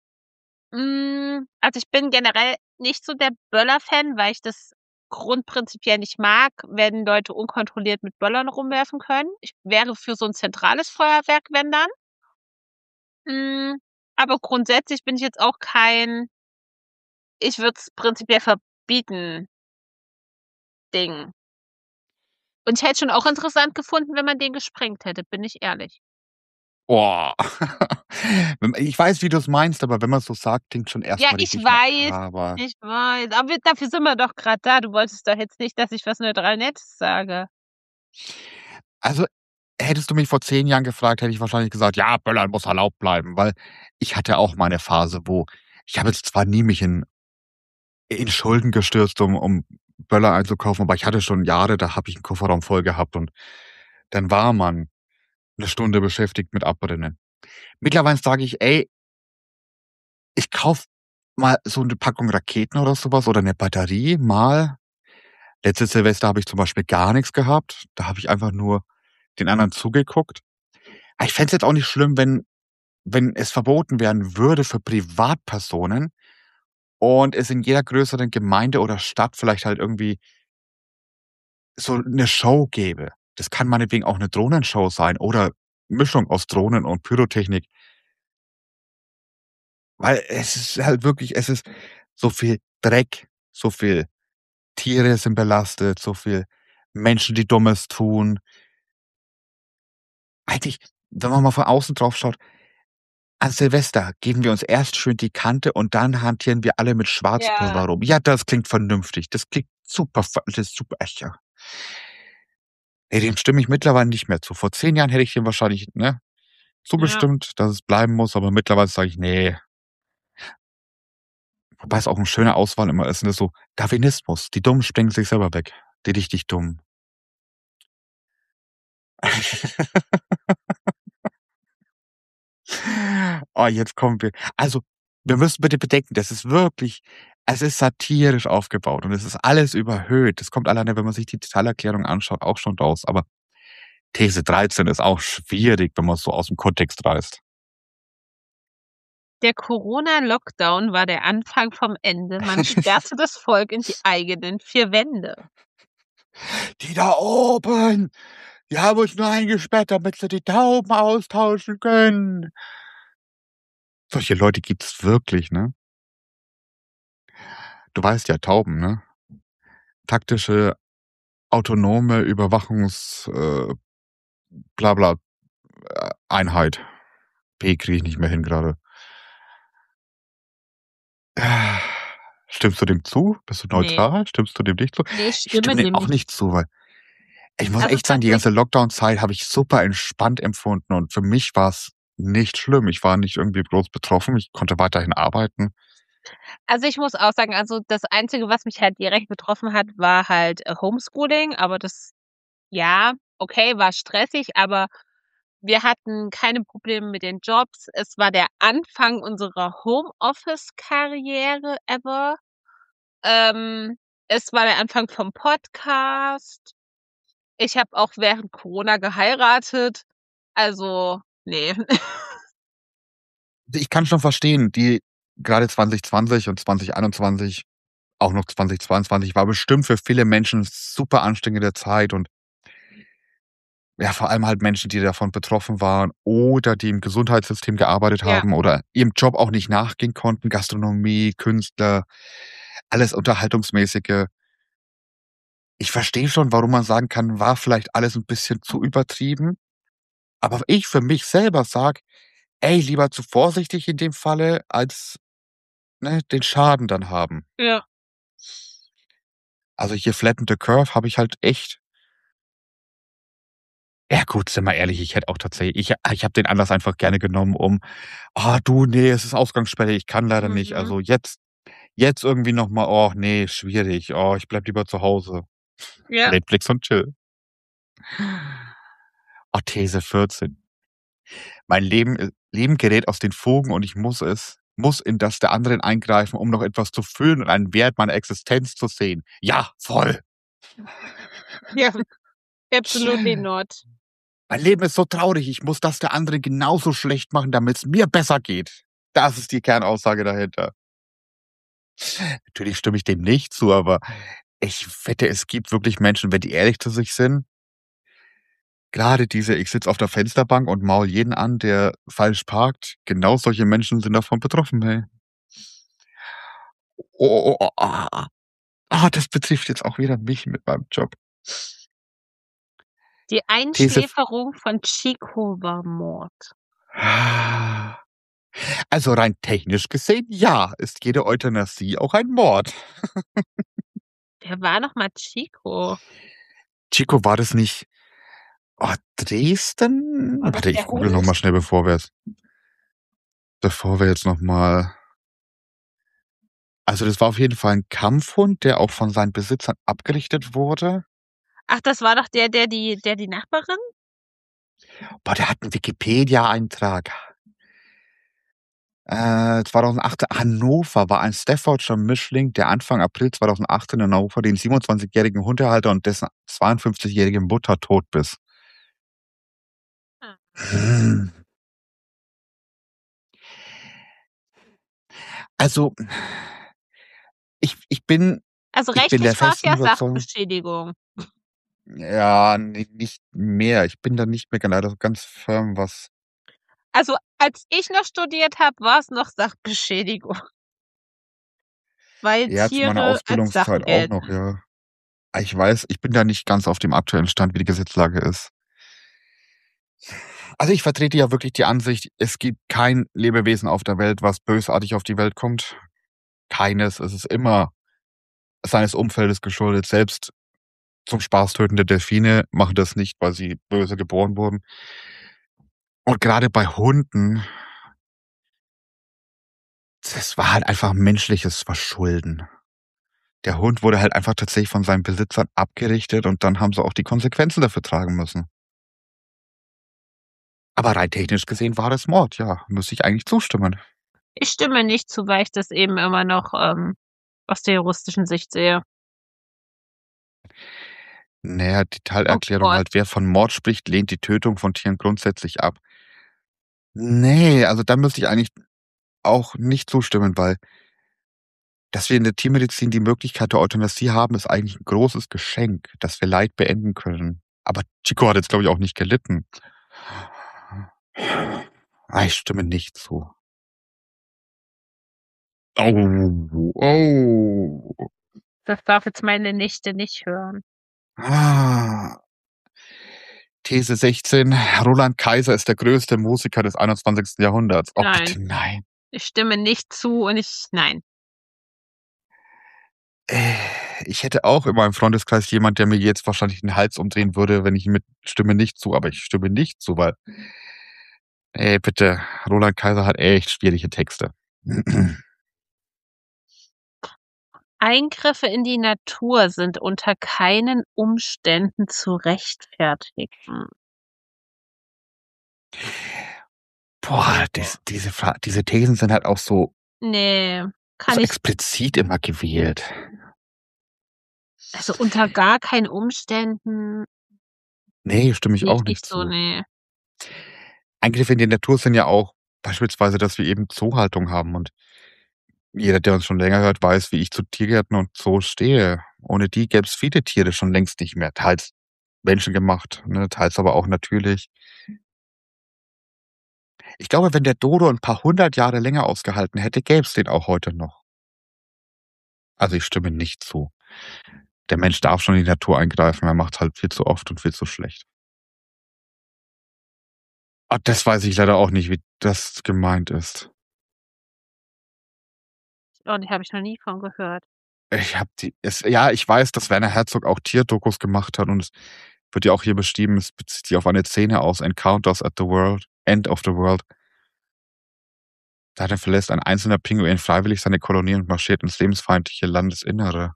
Also, ich bin generell nicht so der Böller-Fan, weil ich das grundprinzipiell nicht mag, wenn Leute unkontrolliert mit Böllern rumwerfen können. Ich wäre für so 'n zentrales Feuerwerk, wenn dann. Hm, aber grundsätzlich bin ich jetzt auch kein ich würde es prinzipiell verbieten Ding. Und ich hätte schon auch interessant gefunden, wenn man den gesprengt hätte, bin ich ehrlich. Oh. Ich weiß, wie du's meinst, aber wenn man's so sagt, klingt's schon Ja, erst mal richtig makaber. ich weiß, aber dafür sind wir doch grad da. Du wolltest doch jetzt nicht, dass ich was neutral Nettes sage. Also, hättest du mich vor 10 Jahren gefragt, hätte ich wahrscheinlich gesagt: „Ja, Böllern muss erlaubt bleiben“, weil ich hatte auch meine Phase, wo ich habe jetzt zwar nie mich in Schulden gestürzt, um Böller einzukaufen, aber ich hatte schon Jahre, da habe ich 'n Kofferraum voll gehabt und dann war man 'ne Stunde beschäftigt mit Abbrennen. Mittlerweile sage ich: „Ey, ich kaufe mal so 'ne Packung Raketen oder so was oder 'ne Batterie mal.“ Letztes Silvester habe ich zum Beispiel gar nix gehabt. Da habe ich einfach nur den anderen zugeguckt. Aber ich fände es jetzt auch nicht schlimm, wenn es verboten werden würde für Privatpersonen und es in jeder größeren Gemeinde oder Stadt vielleicht halt irgendwie so 'ne Show gäbe. Das kann meinetwegen auch 'ne Drohnenshow sein oder Mischung aus Drohnen und Pyrotechnik. Weil es ist halt wirklich es ist so viel Dreck, so viel Tiere sind belastet, so viel Menschen, die Dummes tun. Eigentlich, wenn man mal von außen drauf schaut, an Silvester geben wir uns erst schön die Kante und dann hantieren wir alle mit Ja, Schwarzpulver rum. Ja, das klingt vernünftig. Das klingt super das ist super echt, ja. Ne, dem stimme ich mittlerweile nicht mehr zu. Vor 10 Jahren hätte ich dem wahrscheinlich, ne, ja, zugestimmt, dass es bleiben muss, aber mittlerweile sage ich: „Ne.“ Wobei es auch 'ne schöne Auswahl immer ist, ne, so Darwinismus. Die Dummen sprengen sich selber weg, die richtig Dummen. Oh, jetzt kommen wir also, wir müssen bitte bedenken, das ist wirklich es ist satirisch aufgebaut und es ist alles überhöht. Das kommt alleine, wenn man sich die Detailerklärung anschaut, auch schon raus. Aber These 13 ist auch schwierig, wenn man's so aus'm Kontext reißt. Der Corona-Lockdown war der Anfang vom Ende. Man sperrte das Volk in die eigenen 4 Wände. Die da oben, die haben uns nur eingesperrt, damit sie die Tauben austauschen können. Solche Leute gibt's wirklich, ne? Du weißt ja, Tauben, ne? Taktische, autonome Überwachungs bla bla, Einheit. P kriege ich nicht mehr hin grade. Stimmst du dem zu? Bist du Ne, neutral? Stimmst du dem nicht zu? ne, ich Ich stimme stimme dem dem auch nicht nicht zu, weil ich muss Also echt sagen, die ganze tatsächlich Lockdown-Zeit habe ich super entspannt empfunden und für mich war's nicht schlimm. Ich war nicht irgendwie groß betroffen. Ich konnte weiterhin arbeiten. Also, ich muss auch sagen, also, das Einzige, was mich halt direkt betroffen hat, war halt, Homeschooling, aber das ja, okay, war stressig, aber wir hatten keine Probleme mit den Jobs. Es war der Anfang unserer Homeoffice-Karriere ever. Ähm, Es war der Anfang vom Podcast. Ich habe auch während Corona geheiratet. Also, ne. Ich kann schon verstehen, die grade 2020 und 2021, auch noch 2022 war bestimmt für viele Menschen super anstrengende Zeit und ja, vor allem halt Menschen, die davon betroffen waren oder die im Gesundheitssystem gearbeitet Ja, haben oder ihrem Job auch nicht nachgehen konnten, Gastronomie, Künstler, alles Unterhaltungsmäßige. Ich verstehe schon, warum man sagen kann, war vielleicht alles 'n bisschen zu übertrieben, aber ich für mich selber sage: „Ey, lieber zu vorsichtig in dem Falle als, ne, den Schaden dann haben.“ ja, Also, hier Flatten the Curve habe ich halt echt ja gut, sind wir ehrlich, ich hätte auch tatsächlich ich habe den Anlass einfach gerne genommen, um: „Ah, du, ne, es ist Ausgangssperre, ich kann leider nicht. mhm, Also, jetzt irgendwie noch mal, oh ne, schwierig. Oh, ich bleibe lieber zu Hause. ja. Netflix und chill.“ Oh, These 14. Mein Leben gerät aus den Fugen und ich muss in das der anderen eingreifen, um noch etwas zu fühlen und einen Wert meiner Existenz zu sehen. Ja, voll. Ja, absolutely not. Mein Leben ist so traurig, ich muss das der anderen genauso schlecht machen, damit's mir besser geht. Das ist die Kernaussage dahinter. Natürlich stimme ich dem nicht zu, aber ich wette, es gibt wirklich Menschen, wenn die ehrlich zu sich sind, grade diese „Ich sitze auf der Fensterbank und maule jeden an, der falsch parkt“, genau solche Menschen sind davon betroffen, ey. Das betrifft jetzt auch wieder mich mit meinem Job. Die These f Einschläferung von Chico war Mord. also rein technisch gesehen, ja, ist jede Euthanasie auch ein Mord. Wer war noch mal Chico? Chico, war das nicht Dresden? War das Warte, ich der google noch mal Hund? schnell, bevor wir jetzt noch mal also, das war auf jeden Fall 'n Kampfhund, der auch von seinen Besitzern abgerichtet wurde. Ach, das war doch der die Nachbarin? Boah, der hat 'n Wikipedia-Eintrag. 2018 Hannover war ein Staffordshire Mischling, der Anfang April 2018 in Hannover den 27-jährigen Hundehalter und dessen 52-jährige Mutter totbiss. Ah. Hm. Also, ich bin Also, ich bin rechtlich der war's festen ja Überzeugung Sachbeschädigung. ja, nicht mehr. Ich bin da nicht mehr leider ganz firm, was Also, als ich noch studiert habe, war's noch Sachbeschädigung, weil ja, zu meiner Tiere als Sachen Ausbildungszeit auch noch, gelten. ja. Ich weiß, ich bin da nicht ganz auf dem aktuellen Stand, wie die Gesetzlage ist. Also, ich vertrete ja wirklich die Ansicht, es gibt kein Lebewesen auf der Welt, was bösartig auf die Welt kommt. Keines. Es ist immer seines Umfeldes geschuldet. Selbst zum Spaß tötende Delfine machen das nicht, weil sie böse geboren wurden. Und grade bei Hunden, das war halt einfach menschliches Verschulden. Der Hund wurde halt einfach tatsächlich von seinen Besitzern abgerichtet und dann haben sie auch die Konsequenzen dafür tragen müssen. Aber rein technisch gesehen war das Mord, ja, müsste ich eigentlich zustimmen. Ich stimme nicht zu, weil ich das eben immer noch, aus der juristischen Sicht sehe. Naja, die Oh Teilerklärung Gott. halt, wer von Mord spricht, lehnt die Tötung von Tieren grundsätzlich ab. Ne, also da müsste ich eigentlich auch nicht zustimmen, weil dass wir in der Tiermedizin die Möglichkeit der Euthanasie haben, ist eigentlich 'n großes Geschenk, dass wir Leid beenden können. Aber Chico hat jetzt, glaube ich, auch nicht gelitten. Ich stimme nicht zu. Oh, oh. Das darf jetzt meine Nichte nicht hören. Ah. These 16: Roland Kaiser ist der größte Musiker des 21. Jahrhunderts. Oh, Nein, bitte nein. ich stimme nicht zu und nein. Äh, Ich hätte auch in meinem Freundeskreis jemand, der mir jetzt wahrscheinlich den Hals umdrehen würde, wenn ich mit „Stimme nicht zu", aber ich stimme nicht zu, weil bitte, Roland Kaiser hat echt schwierige Texte. Eingriffe in die Natur sind unter keinen Umständen zu rechtfertigen. Boah, Oh. diese Thesen sind halt auch Ne, so kann ich explizit immer gewählt. also, unter gar keinen Umständen Ne, stimme ich sehe ich auch nicht nicht so, zu. ne. Eingriffe in die Natur sind ja auch beispielsweise, dass wir eben Zoohaltung haben und jeder, der uns schon länger hört, weiß, wie ich zu Tiergärten und Zoos stehe. Ohne die gäbe es viele Tiere schon längst nicht mehr. Teils menschengemacht, ne, teils aber auch natürlich. Ich glaube, wenn der Dodo 'n paar 100 Jahre länger ausgehalten hätte, gäbe es den auch heute noch. Also, ich stimme nicht zu. Der Mensch darf schon in die Natur eingreifen, er macht's halt viel zu oft und viel zu schlecht. Das weiß ich leider auch nicht, wie das gemeint ist. Oh, ne, habe ich noch nie von gehört. Ich habe die es Ja, ich weiß, dass Werner Herzog auch Tierdokus gemacht hat und es wird ja auch hier beschrieben, es bezieht sich auf eine Szene aus Encounters at the World End of the World. Darin verlässt ein einzelner Pinguin freiwillig seine Kolonie und marschiert ins lebensfeindliche Landesinnere.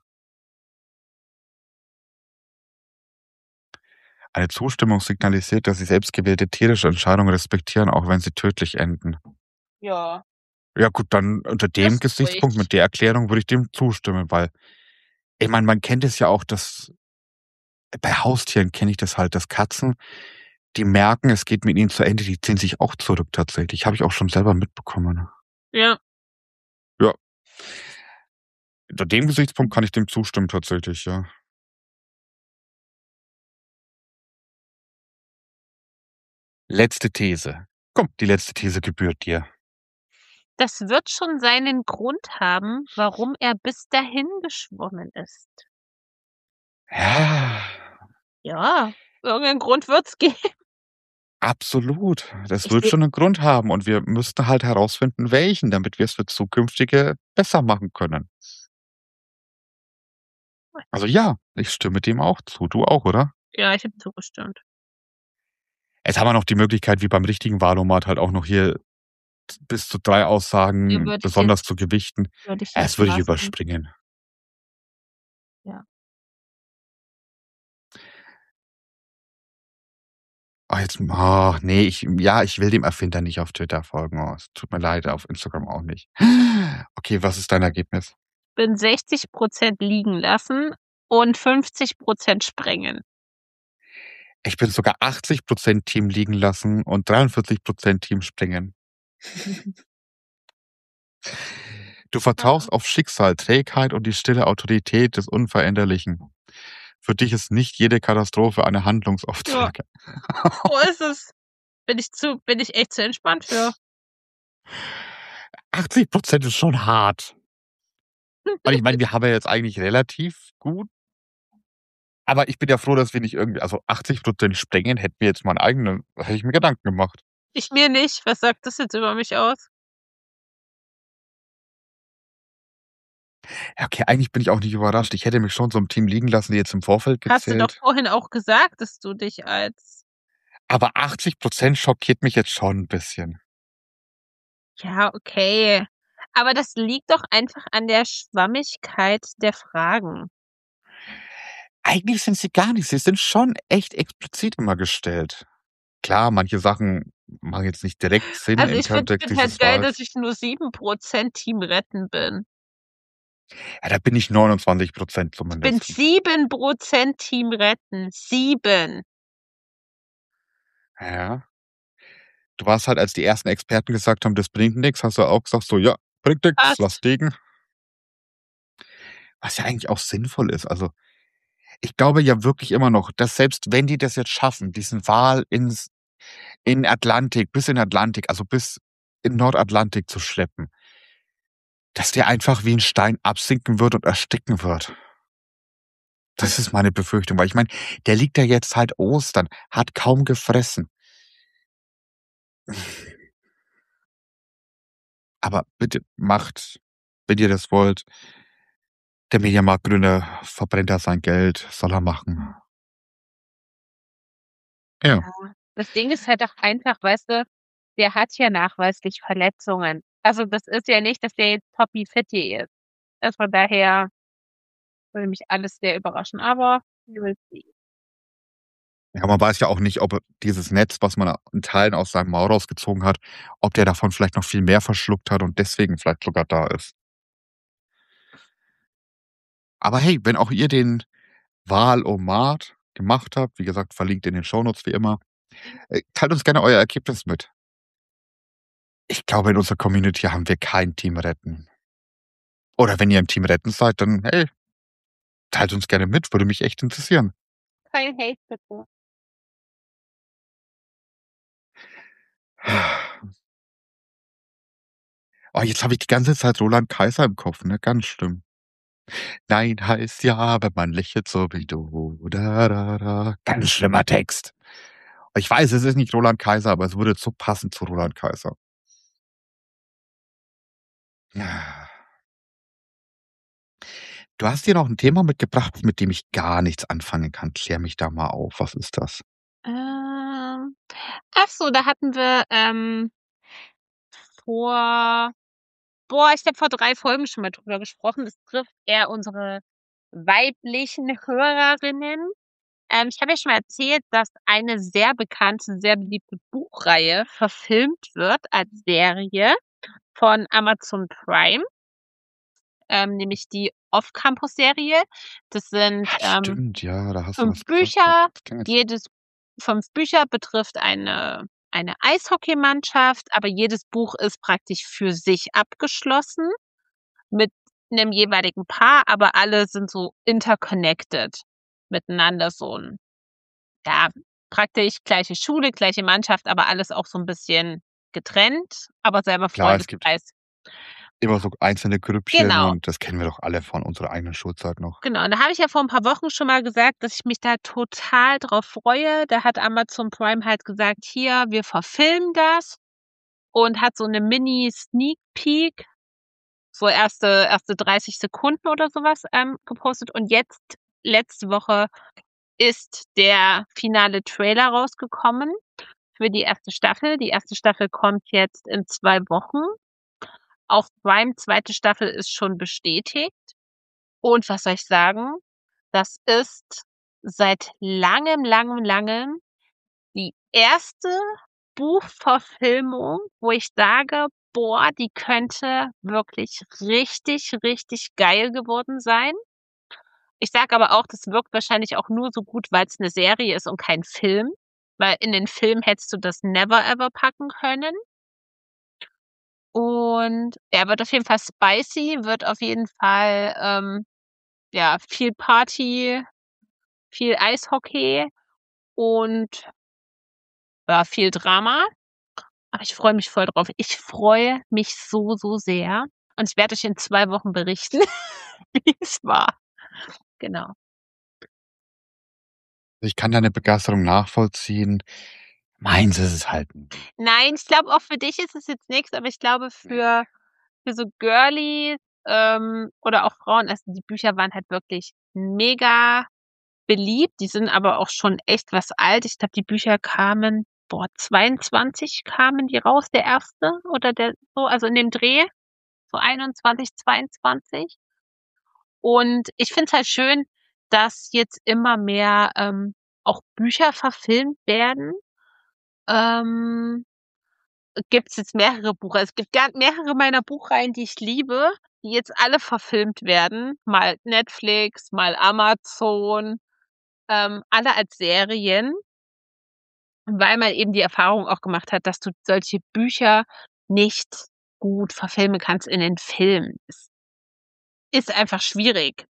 Eine Zustimmung signalisiert, dass sie selbstgewählte tierische Entscheidungen respektieren, auch wenn sie tödlich enden. Ja, Ja gut, dann unter das dem ist Gesichtspunkt, ruhig. mit der Erklärung würde ich dem zustimmen, weil ich meine, man kennt es ja auch, dass bei Haustieren kenne ich das halt, dass Katzen, die merken, es geht mit ihnen zu Ende, die ziehen sich auch zurück tatsächlich. Habe ich auch schon selber mitbekommen. Ja, Ja, unter dem Gesichtspunkt kann ich dem zustimmen tatsächlich, ja. Letzte These. Komm, die letzte These gebührt dir. das wird schon seinen Grund haben, warum er bis dahin geschwommen ist. Ja, Ja, irgend 'nen Grund wird's geben. absolut. Das Ich wird sehe schon 'nen Grund haben und wir müssten halt herausfinden, welchen, damit wir es für zukünftige besser machen können. Also ja, ich stimme dem auch zu. Du auch, oder? ja, ich habe zugestimmt. Jetzt haben wir noch die Möglichkeit, wie beim richtigen Wahlomat halt auch noch hier bis zu 3 Ja, Aussagen besonders zu gewichten. würde ich Das jetzt würde ich lassen. überspringen. Ja. Ne, ich will dem Erfinder nicht auf Twitter folgen. Oh, es tut mir leid, auf Instagram auch nicht. Okay, was ist dein Ergebnis? Bin 60% liegen lassen und 50% sprengen. Ich bin sogar 80% Team liegen lassen und 43% Team springen. Du Ah, vertraust auf Schicksal, Trägheit und die stille Autorität des Unveränderlichen. Für dich ist nicht jede Katastrophe eine ja, Handlungsauftrag. so ist es. Bin ich echt zu entspannt für. 80% ist schon hart. Und ich meine, wir haben ja jetzt eigentlich relativ gut, aber ich bin ja froh, dass wir nicht irgendwie, also 80% sprengen, hätte ich mir Gedanken gemacht. Ich mir nicht. Was sagt das jetzt über mich aus? Ja, okay, eigentlich bin ich auch nicht überrascht. Ich hätte mich schon so im Team liegen lassen, die jetzt im Vorfeld Hast du doch gezählt. vorhin auch gesagt, dass du dich als Aber 80% schockiert mich jetzt schon 'n bisschen. ja, okay. Aber das liegt doch einfach an der Schwammigkeit der Fragen. Eigentlich sind sie gar nicht. Sie sind schon echt explizit immer gestellt. Klar, manche Sachen machen jetzt nicht direkt Sinn Also, im ich finde Kontext finde halt dieses geil, dass Wahls. ich nur 7% Team Retten bin. Ja, da bin ich 29% Ich bin zumindest. 7% Team Retten. 7. Ja. Du warst halt, als die ersten Experten gesagt haben, das bringt nix, hast du auch gesagt so: „Ja, bringt nix, lass Passt. liegen." Was ja eigentlich auch sinnvoll ist. Also, ich glaube ja wirklich immer noch, dass selbst wenn die das jetzt schaffen, diesen Wal in Atlantik bis in Atlantik, also bis in Nordatlantik zu schleppen, dass der einfach wie 'n Stein absinken wird und ersticken wird. Das ist meine Befürchtung, weil ich meine, der liegt ja jetzt seit Ostern, hat kaum gefressen. Aber bitte macht, wenn ihr das wollt. Der Mediamarktgründer verbrennt da sein Geld, soll er machen. Ja. Ja. Das Ding ist halt auch einfach, weißt du, der hat ja nachweislich Verletzungen. Also, das ist ja nicht, dass der jetzt Topi-Fitti ist. Also, von daher würde mich alles sehr überraschen, aber we will see. Ja, man weiß ja auch nicht, ob dieses Netz, was man in Teilen aus seinem Maul rausgezogen hat, ob der davon vielleicht noch viel mehr verschluckt hat und deswegen vielleicht sogar da ist. Aber hey, wenn auch ihr den Wahlomat gemacht habt, wie gesagt, verlinkt in den Shownotes wie immer, teilt uns gerne euer Ergebnis mit. Ich glaube, in unserer Community haben wir kein Team Retten. Oder wenn ihr im Team Retten seid, dann, hey, teilt uns gerne mit, würde mich echt interessieren. Kein Hate bitte. Oh, jetzt habe ich die ganze Zeit Roland Kaiser im Kopf, ne? Ganz schlimm. Nein heißt ja, wenn man lächelt so wie du. Da, da, da. Ganz schlimmer Text. Ich weiß, es ist nicht Roland Kaiser, aber es würde so passen zu Roland Kaiser. Ja. Du hast hier noch ein Thema mitgebracht, mit dem ich gar nichts anfangen kann. Klär mich da mal auf. Was ist das? Ähm, ach so, da hatten wir, vor ich glaube, vor 3 Folgen schon mal drüber gesprochen. Das trifft eher unsere weiblichen Hörerinnen. Ich habe ja schon mal erzählt, dass eine sehr bekannte, sehr beliebte Buchreihe verfilmt wird als Serie von Amazon Prime, nämlich die Off-Campus-Serie. Das sind, Ah, stimmt, ja, da hast du 5 was gesagt gehabt. Bücher. Klingelt schon. Jedes 5 Bücher betrifft eine Eishockeymannschaft, aber jedes Buch ist praktisch für sich abgeschlossen mit 'nem jeweiligen Paar, aber alle sind so interconnected miteinander, so 'n ja, praktisch gleiche Schule, gleiche Mannschaft, aber alles auch so 'n bisschen getrennt, aber selber Klar, es gibt Freundeskreis. immer so einzelne Grüppchen Genau, und das kennen wir doch alle von unserer eigenen Schulzeit noch. genau. Und da habe ich ja vor 'n paar Wochen schon mal gesagt, dass ich mich da total drauf freue. Da hat Amazon Prime halt gesagt: „Hier, wir verfilmen das", und hat so 'ne Mini-Sneak Peek, so erste 30 Sekunden oder so was, gepostet. Und jetzt letzte Woche ist der finale Trailer rausgekommen für die erste Staffel. Die erste Staffel kommt jetzt in 2 Wochen auf Prime. Zweite Staffel ist schon bestätigt. Und was soll ich sagen? Das ist seit langem, langem, langem die erste Buchverfilmung, wo ich sage: „Boah, die könnte wirklich richtig, richtig geil geworden sein." Ich sage aber auch, das wirkt wahrscheinlich auch nur so gut, weil's 'ne Serie ist und kein Film, weil in den Film hättest du das never ever packen können. Und er wird auf jeden Fall spicy, wird auf jeden Fall, ja, viel Party, viel Eishockey und, ja, viel Drama. Aber ich freue mich voll drauf. Ich freue mich so, so sehr und ich werde euch in 2 Wochen berichten, wie's war. Genau. Ich kann deine Begeisterung nachvollziehen. Meins ist es halt nicht. Nein, ich glaube, auch für dich ist es jetzt nix, aber ich glaube, Ne. für so Girlies, oder auch Frauen, also, die Bücher waren halt wirklich mega beliebt. Die sind aber auch schon echt was alt. Ich glaube, die Bücher kamen 22 kamen die raus, der erste oder der so, also, in dem Dreh, so 21, 22. Und ich finde es halt schön, dass jetzt immer mehr, auch Bücher verfilmt werden. Ähm gibt's jetzt mehrere Buch es gibt mehrere meiner Buchreihen, die ich liebe, die jetzt alle verfilmt werden. Mal Netflix, mal Amazon, alle als Serien, weil man eben die Erfahrung auch gemacht hat, dass du solche Bücher nicht gut verfilmen kannst in den Film. Es ist einfach schwierig.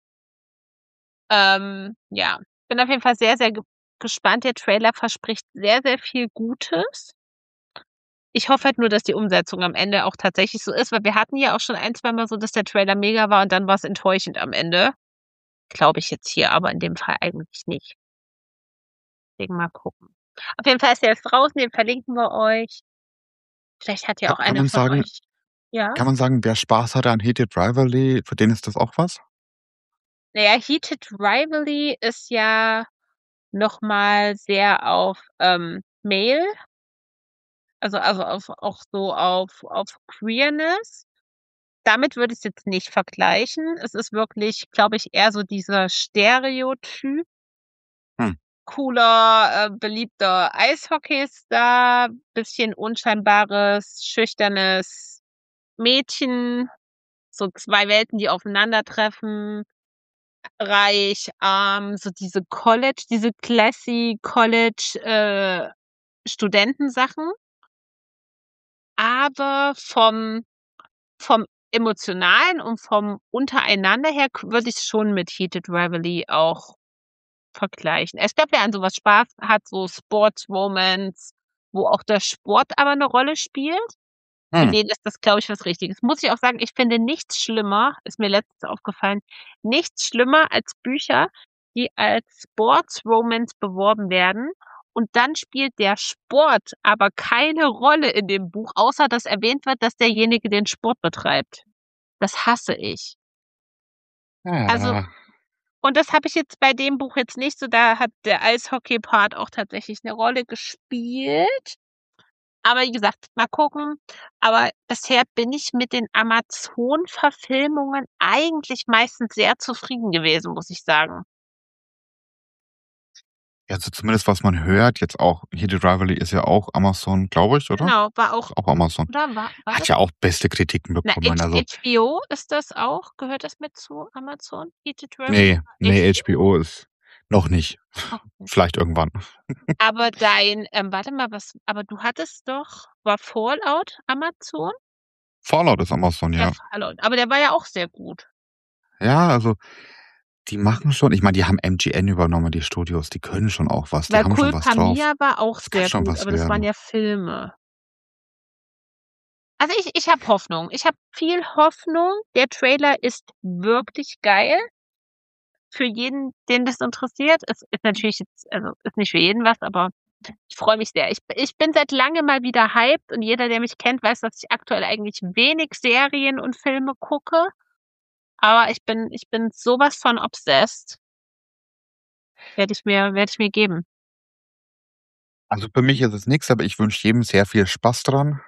Ja, bin auf jeden Fall sehr, sehr gespannt. Der Trailer verspricht sehr, sehr viel Gutes. Ich hoffe halt nur, dass die Umsetzung am Ende auch tatsächlich so ist, weil wir hatten ja auch schon ein, zweimal so, dass der Trailer mega war und dann war's enttäuschend am Ende. Glaube ich jetzt hier aber in dem Fall eigentlich nicht. Deswegen mal gucken. Auf jeden Fall ist der jetzt draußen, den verlinken wir euch. Vielleicht hat ja Ka auch einer von euch ja? kann man sagen, wer Spaß hatte an Heated Rivalry, für den ist das auch was? Na ja, Heated Rivalry ist ja noch mal sehr auf, Male, also auf auch so auf Queerness. Damit würde ich's jetzt nicht vergleichen. Es ist wirklich, glaube ich, eher so dieser Stereotyp. Hm. Cooler, beliebter Eishockeystar, bisschen unscheinbares, schüchternes Mädchen, so 2 Welten, die aufeinandertreffen, reich, arm, so diese classy College, Studentensachen. Aber vom Emotionalen und vom Untereinander her würde ich's schon mit Heated Rivalry auch vergleichen. Ich glaube, wer an so was Spaß hat, so Sports Romance, wo auch der Sport aber 'ne Rolle spielt, für Hm. den ist das, glaube ich, was Richtiges. Muss ich auch sagen, ich finde nichts schlimmer, ist mir letztens aufgefallen, nichts schlimmer als Bücher, die als Sports Romance beworben werden und dann spielt der Sport aber keine Rolle in dem Buch, außer dass erwähnt wird, dass derjenige den Sport betreibt. Das hasse ich. Also Ja. und das habe ich jetzt bei dem Buch jetzt nicht so, da hat der Eishockey-Part auch tatsächlich 'ne Rolle gespielt. Aber wie gesagt, mal gucken. Aber bisher bin ich mit den Amazon-Verfilmungen eigentlich meistens sehr zufrieden gewesen, muss ich sagen. Ja, also zumindest was man hört, jetzt auch Heated Rivalry ist ja auch Amazon, glaube ich, oder? Genau, war auch Ist auch Amazon. oder war Hat das? ja auch beste Kritiken Na, bekommen, also HBO ist das auch? Gehört das mit zu Amazon? Heated Rivalry ne, war ne, HBO? HBO ist noch nicht. Okay. Vielleicht irgendwann. Aber warte mal, aber du hattest doch war Fallout Amazon? Fallout ist Amazon, Ja, ja. Fallout. Aber der war ja auch sehr gut. Ja, also, die machen schon ich meine, die haben MGM übernommen, die Studios, die können schon auch was, die Weil haben schon was Culpa drauf. Mia war auch Das kann sehr schon gut, was aber das waren werden. ja Filme. Also, ich habe Hoffnung. Ich habe viel Hoffnung. Der Trailer ist wirklich geil für jeden, den das interessiert. Es ist natürlich jetzt also, ist nicht für jeden was, aber ich freue mich sehr. Ich bin seit langem mal wieder hyped und jeder, der mich kennt, weiß, dass ich aktuell eigentlich wenig Serien und Filme gucke, aber ich bin so was von obsessed. Werde ich mir geben. Also, für mich ist es nix, aber ich wünsche jedem sehr viel Spaß dran.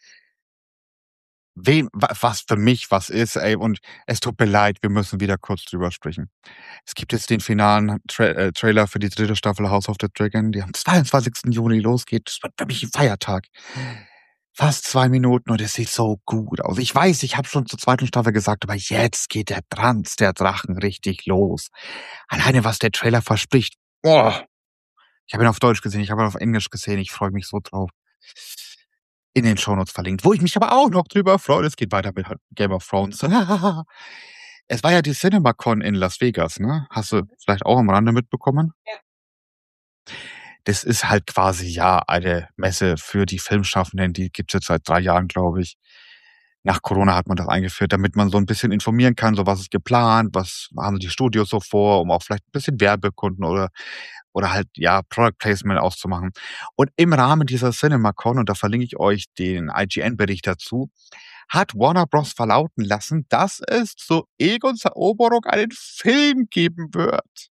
Wem was für mich was ist, ey, und es tut mir leid, wir müssen wieder kurz drüber sprechen. Es gibt jetzt den finalen Trailer für die 3. Staffel House of the Dragon, die am 22. Juni losgeht. Das wird für mich 'n Feiertag. Fast 2 Minuten und es sieht so gut aus. Ich weiß, ich habe schon zur 2. Staffel gesagt, aber jetzt geht der Tanz der Drachen richtig los. Alleine, was der Trailer verspricht. Boah. Ich habe ihn auf Deutsch gesehen, ich habe ihn auf Englisch gesehen, ich freue mich so drauf. In den Shownotes verlinkt. Wo ich mich aber auch noch drüber freue, es geht weiter mit Game of Thrones. Es war ja die CinemaCon in Las Vegas, ne? Hast du Mhm. vielleicht auch am Rande mitbekommen? Ja. Das ist halt quasi, ja, eine Messe für die Filmschaffenden, die gibt's jetzt seit 3 Jahren, glaube ich. Nach Corona hat man das eingeführt, damit man so 'n bisschen informieren kann, so was ist geplant, was haben die Studios so vor, um auch vielleicht 'n bisschen Werbekunden oder halt, ja, Product Placement auszumachen. Und im Rahmen dieser CinemaCon, und da verlinke ich euch den IGN-Bericht dazu, hat Warner Bros. Verlauten lassen, dass es zu Egons Eroberung einen Film geben wird.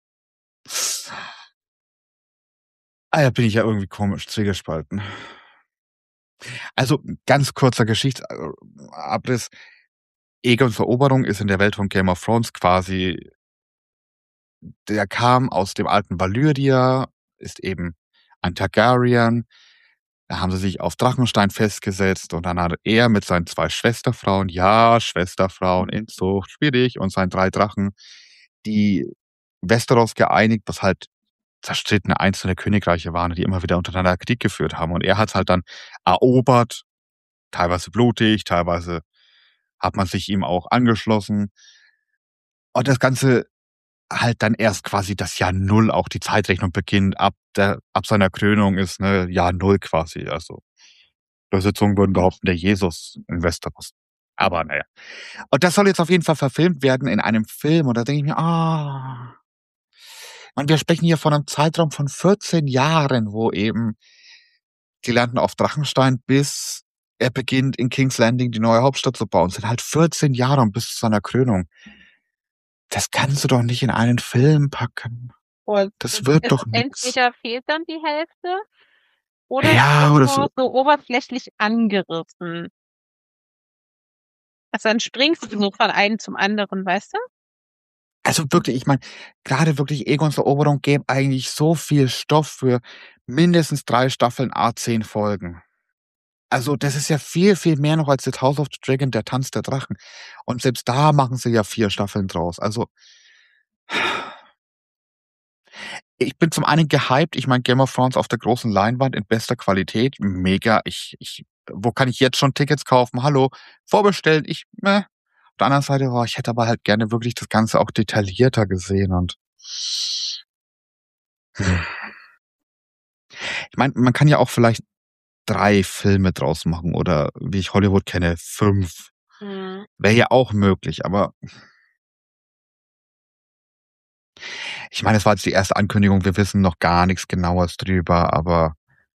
Da bin ich ja irgendwie komisch zwiegespalten. Also, ganz kurzer Abriss. Egons Eroberung ist in der Welt von Game of Thrones quasi der kam aus dem alten Valyria, ist eben ein Targaryen, Da haben sie sich auf Drachenstein festgesetzt und dann hat er mit seinen 2 Schwesterfrauen, ja, Schwesterfrauen, Inzucht, schwierig, und seinen 3 Drachen, die Westeros geeinigt, was halt zerstrittene einzelne Königreiche waren, die immer wieder untereinander Krieg geführt haben. Und er hat's halt dann erobert, teilweise blutig, teilweise hat man sich ihm auch angeschlossen. Und das Ganze halt dann erst quasi das Jahr Null, auch die Zeitrechnung beginnt, ab seiner Krönung ist, ne, Jahr Null quasi. Also, böse Zungen würden behaupten, der Jesus in Westeros. Aber na ja. Und das soll jetzt auf jeden Fall verfilmt werden in einem Film und da denke ich mir: „Ah." Man, wir sprechen hier von einem Zeitraum von 14 Jahren, wo eben die landen auf Drachenstein, bis er beginnt, in King's Landing die neue Hauptstadt zu bauen. Es sind halt 14 Jahre und bis zu seiner Krönung. Das kannst du doch nicht in einen Film packen. Und Das wird es doch nix. entweder fehlt dann die Hälfte oder es Ja, wird oder nur so. so oberflächlich angerissen. Also dann springst du so von einem zum anderen, weißt du? Also wirklich, ich meine, gerade wirklich Egons Eroberung gäbe eigentlich so viel Stoff für mindestens 3 Staffeln, 10 Folgen. Also, das ist ja viel, viel mehr noch als jetzt House of the Dragon, der Tanz der Drachen. Und selbst da machen sie ja 4 Staffeln draus. Also, ich bin zum einen gehypt. Ich meine, Game of Thrones auf der großen Leinwand in bester Qualität, mega. Wo kann ich jetzt schon Tickets kaufen? Hallo, vorbestellt. Auf der anderen Seite, ich hätte aber halt gerne wirklich das Ganze auch detaillierter gesehen und ich meine, man kann ja auch vielleicht 3 Filme draus machen oder wie ich Hollywood kenne, 5. Mhm. Wäre ja auch möglich, aber ich meine, es war jetzt die erste Ankündigung. Wir wissen noch gar nichts Genaues drüber, aber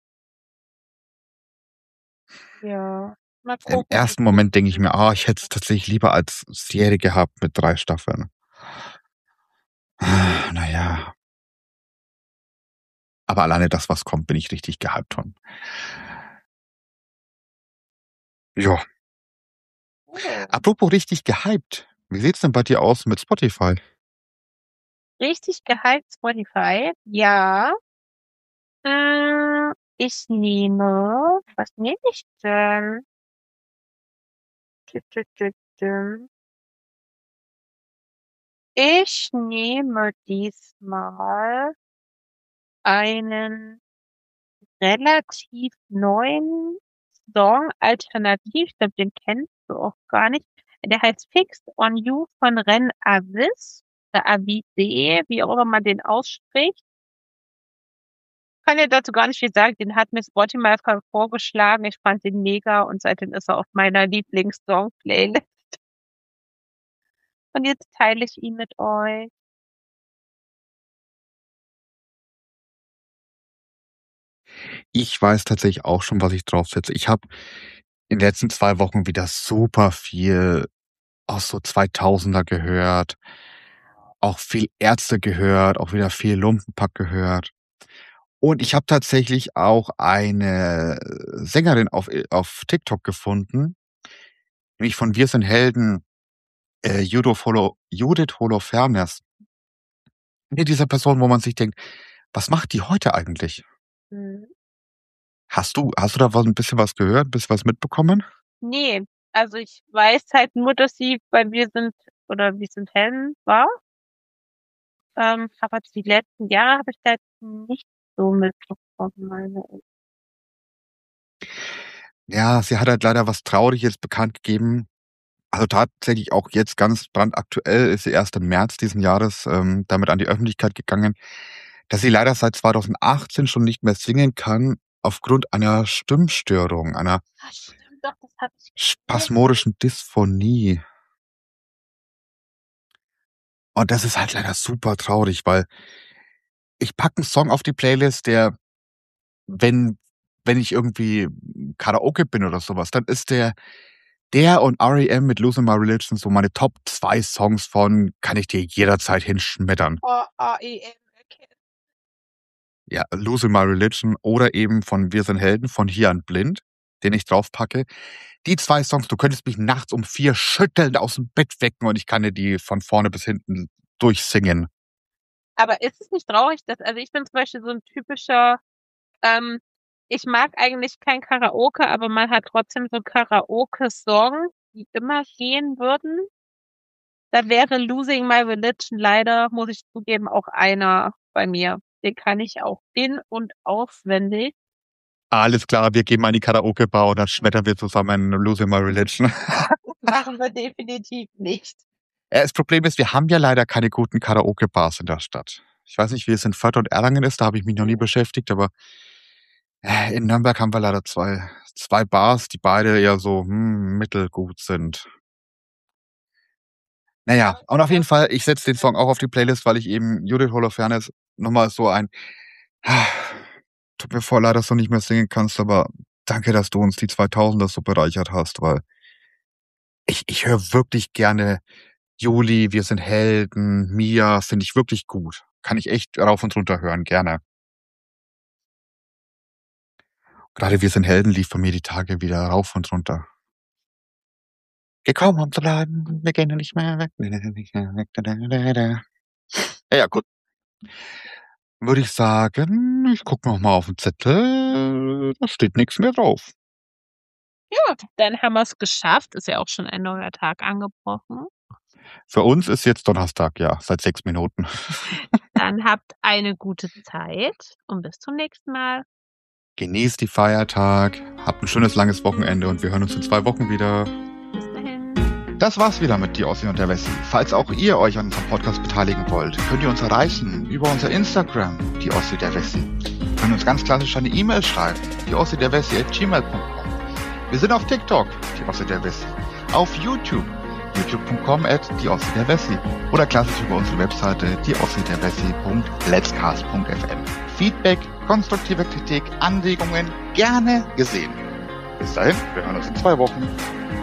Ja, mal im gucken, wie ersten es Moment denke ich mir: wird. Ich hätte es tatsächlich lieber als Serie gehabt mit 3 Staffeln." Na ja, aber alleine das, was kommt, bin ich richtig gehypt von. Ja, Oh. apropos richtig gehypt. Wie sieht's denn bei dir aus mit Spotify? Richtig gehypt Spotify. Ja. Ich nehme, was nehme ich denn? Tü, tü, tü, tü. Ich nehme diesmal einen relativ neuen Song alternativ. Ich glaube, den kennst du auch gar nicht. Der heißt Fixed on You von Ren Aviz oder Avise, wie auch immer man den ausspricht. Kann dir dazu gar nicht viel sagen. Den hat mir Spotify vorgeschlagen. Ich fand den mega und seitdem ist er auf meiner Lieblingssong-Playlist. Und jetzt teile ich ihn mit euch. Ich weiß tatsächlich auch schon, was ich draufsetze. Ich habe in den letzten 2 Wochen wieder super viel aus so 2000er gehört, auch viel Ärzte gehört, auch wieder viel Lumpenpack gehört. Und ich habe tatsächlich auch eine Sängerin auf TikTok gefunden, nämlich von Wir sind Helden, Judith Holofernes. Ne, dieser Person, wo man sich denkt: „Was macht die heute eigentlich?" Mhm. Hast du da was 'n bisschen was gehört, 'n bisschen was mitbekommen? Nee, also ich weiß halt nur, dass sie bei Wir sind oder Wir sind Helden war. Aber die letzten Jahre habe ich da jetzt nicht so mitbekommen, meine ich. Ja, sie hat halt leider was Trauriges bekannt gegeben. Also, tatsächlich auch jetzt ganz brandaktuell ist sie erst im März diesen Jahres, damit an die Öffentlichkeit gegangen, dass sie leider seit 2018 schon nicht mehr singen kann aufgrund einer Stimmstörung, einer Ah, stimmt doch, das habe ich gesehen. spasmodischen Dysphonie. Und das ist halt leider super traurig, weil ich packe 'n Song auf die Playlist, der, wenn wenn ich irgendwie Karaoke bin oder so was, dann ist der und R.E.M. mit „Losing My Religion" so meine Top 2 Songs von kann ich dir jederzeit hinschmettern. Oh, AEM, okay. Ja, „Losing My Religion" oder eben von „Wir sind Helden" von Hian Blind, den ich draufpacke. Die 2 Songs, du könntest mich nachts um 4 schüttelnd aus'm Bett wecken und ich kann dir die von vorne bis hinten durchsingen. Aber ist es nicht traurig, dass also ich bin zum Beispiel so 'n typischer, ähm ich mag eigentlich kein Karaoke, aber man hat trotzdem so Karaoke-Songs, die immer gehen würden. Da wäre Losing My Religion leider, muss ich zugeben, auch einer bei mir. Den kann ich auch in- und auswendig. Alles klar, wir gehen mal in die Karaoke-Bar und dann schmettern wir zusammen Losing My Religion. Machen wir definitiv nicht. Das Problem ist, wir haben ja leider keine guten Karaoke-Bars in der Stadt. Ich weiß nicht, wie es in Fürth und Erlangen ist, da habe ich mich noch nie beschäftigt, aber in Nürnberg haben wir leider zwei Bars, die beide eher so mittelgut sind. Naja, und auf jeden Fall, ich setze den Song auch auf die Playlist, weil ich eben Judith Holofernes nochmal so ein tut mir voll leid, dass du nicht mehr singen kannst, aber danke, dass du uns die 2000er so bereichert hast, weil ich höre wirklich gerne Juli, Wir sind Helden, Mia, finde ich wirklich gut. Kann ich echt rauf und runter hören, gerne. Gerade Wir sind Helden lief bei mir die Tage wieder rauf und runter. Gekommen, um zu bleiben, wir gehen nicht mehr weg. Ja, gut. Würde ich sagen, ich gucke noch mal auf den Zettel, da steht nichts mehr drauf. Ja, dann haben wir es geschafft. Ist ja auch schon ein neuer Tag angebrochen. Für uns ist jetzt Donnerstag, ja, seit 6 Minuten. Dann habt eine gute Zeit und bis zum nächsten Mal. Genießt die Feiertag, habt ein schönes langes Wochenende und wir hören uns in 2 Wochen wieder. Bis dahin. Das war's wieder mit Die Ossi und der Wessi. Falls auch ihr euch an unserem Podcast beteiligen wollt, könnt ihr uns erreichen über unser Instagram, Die Ossi der Wessi. Ihr könnt uns ganz klassisch eine E-Mail schreiben, dieossiderwessi@gmail.com. Wir sind auf TikTok, Die Ossi der Wessi. Auf YouTube, youtube.com/dieossiderwessi. Oder klassisch über unsere Webseite, dieossiderwessi.letscast.fm. Feedback, konstruktive Kritik, Anregungen gerne gesehen. Bis dahin, wir hören uns in 2 Wochen.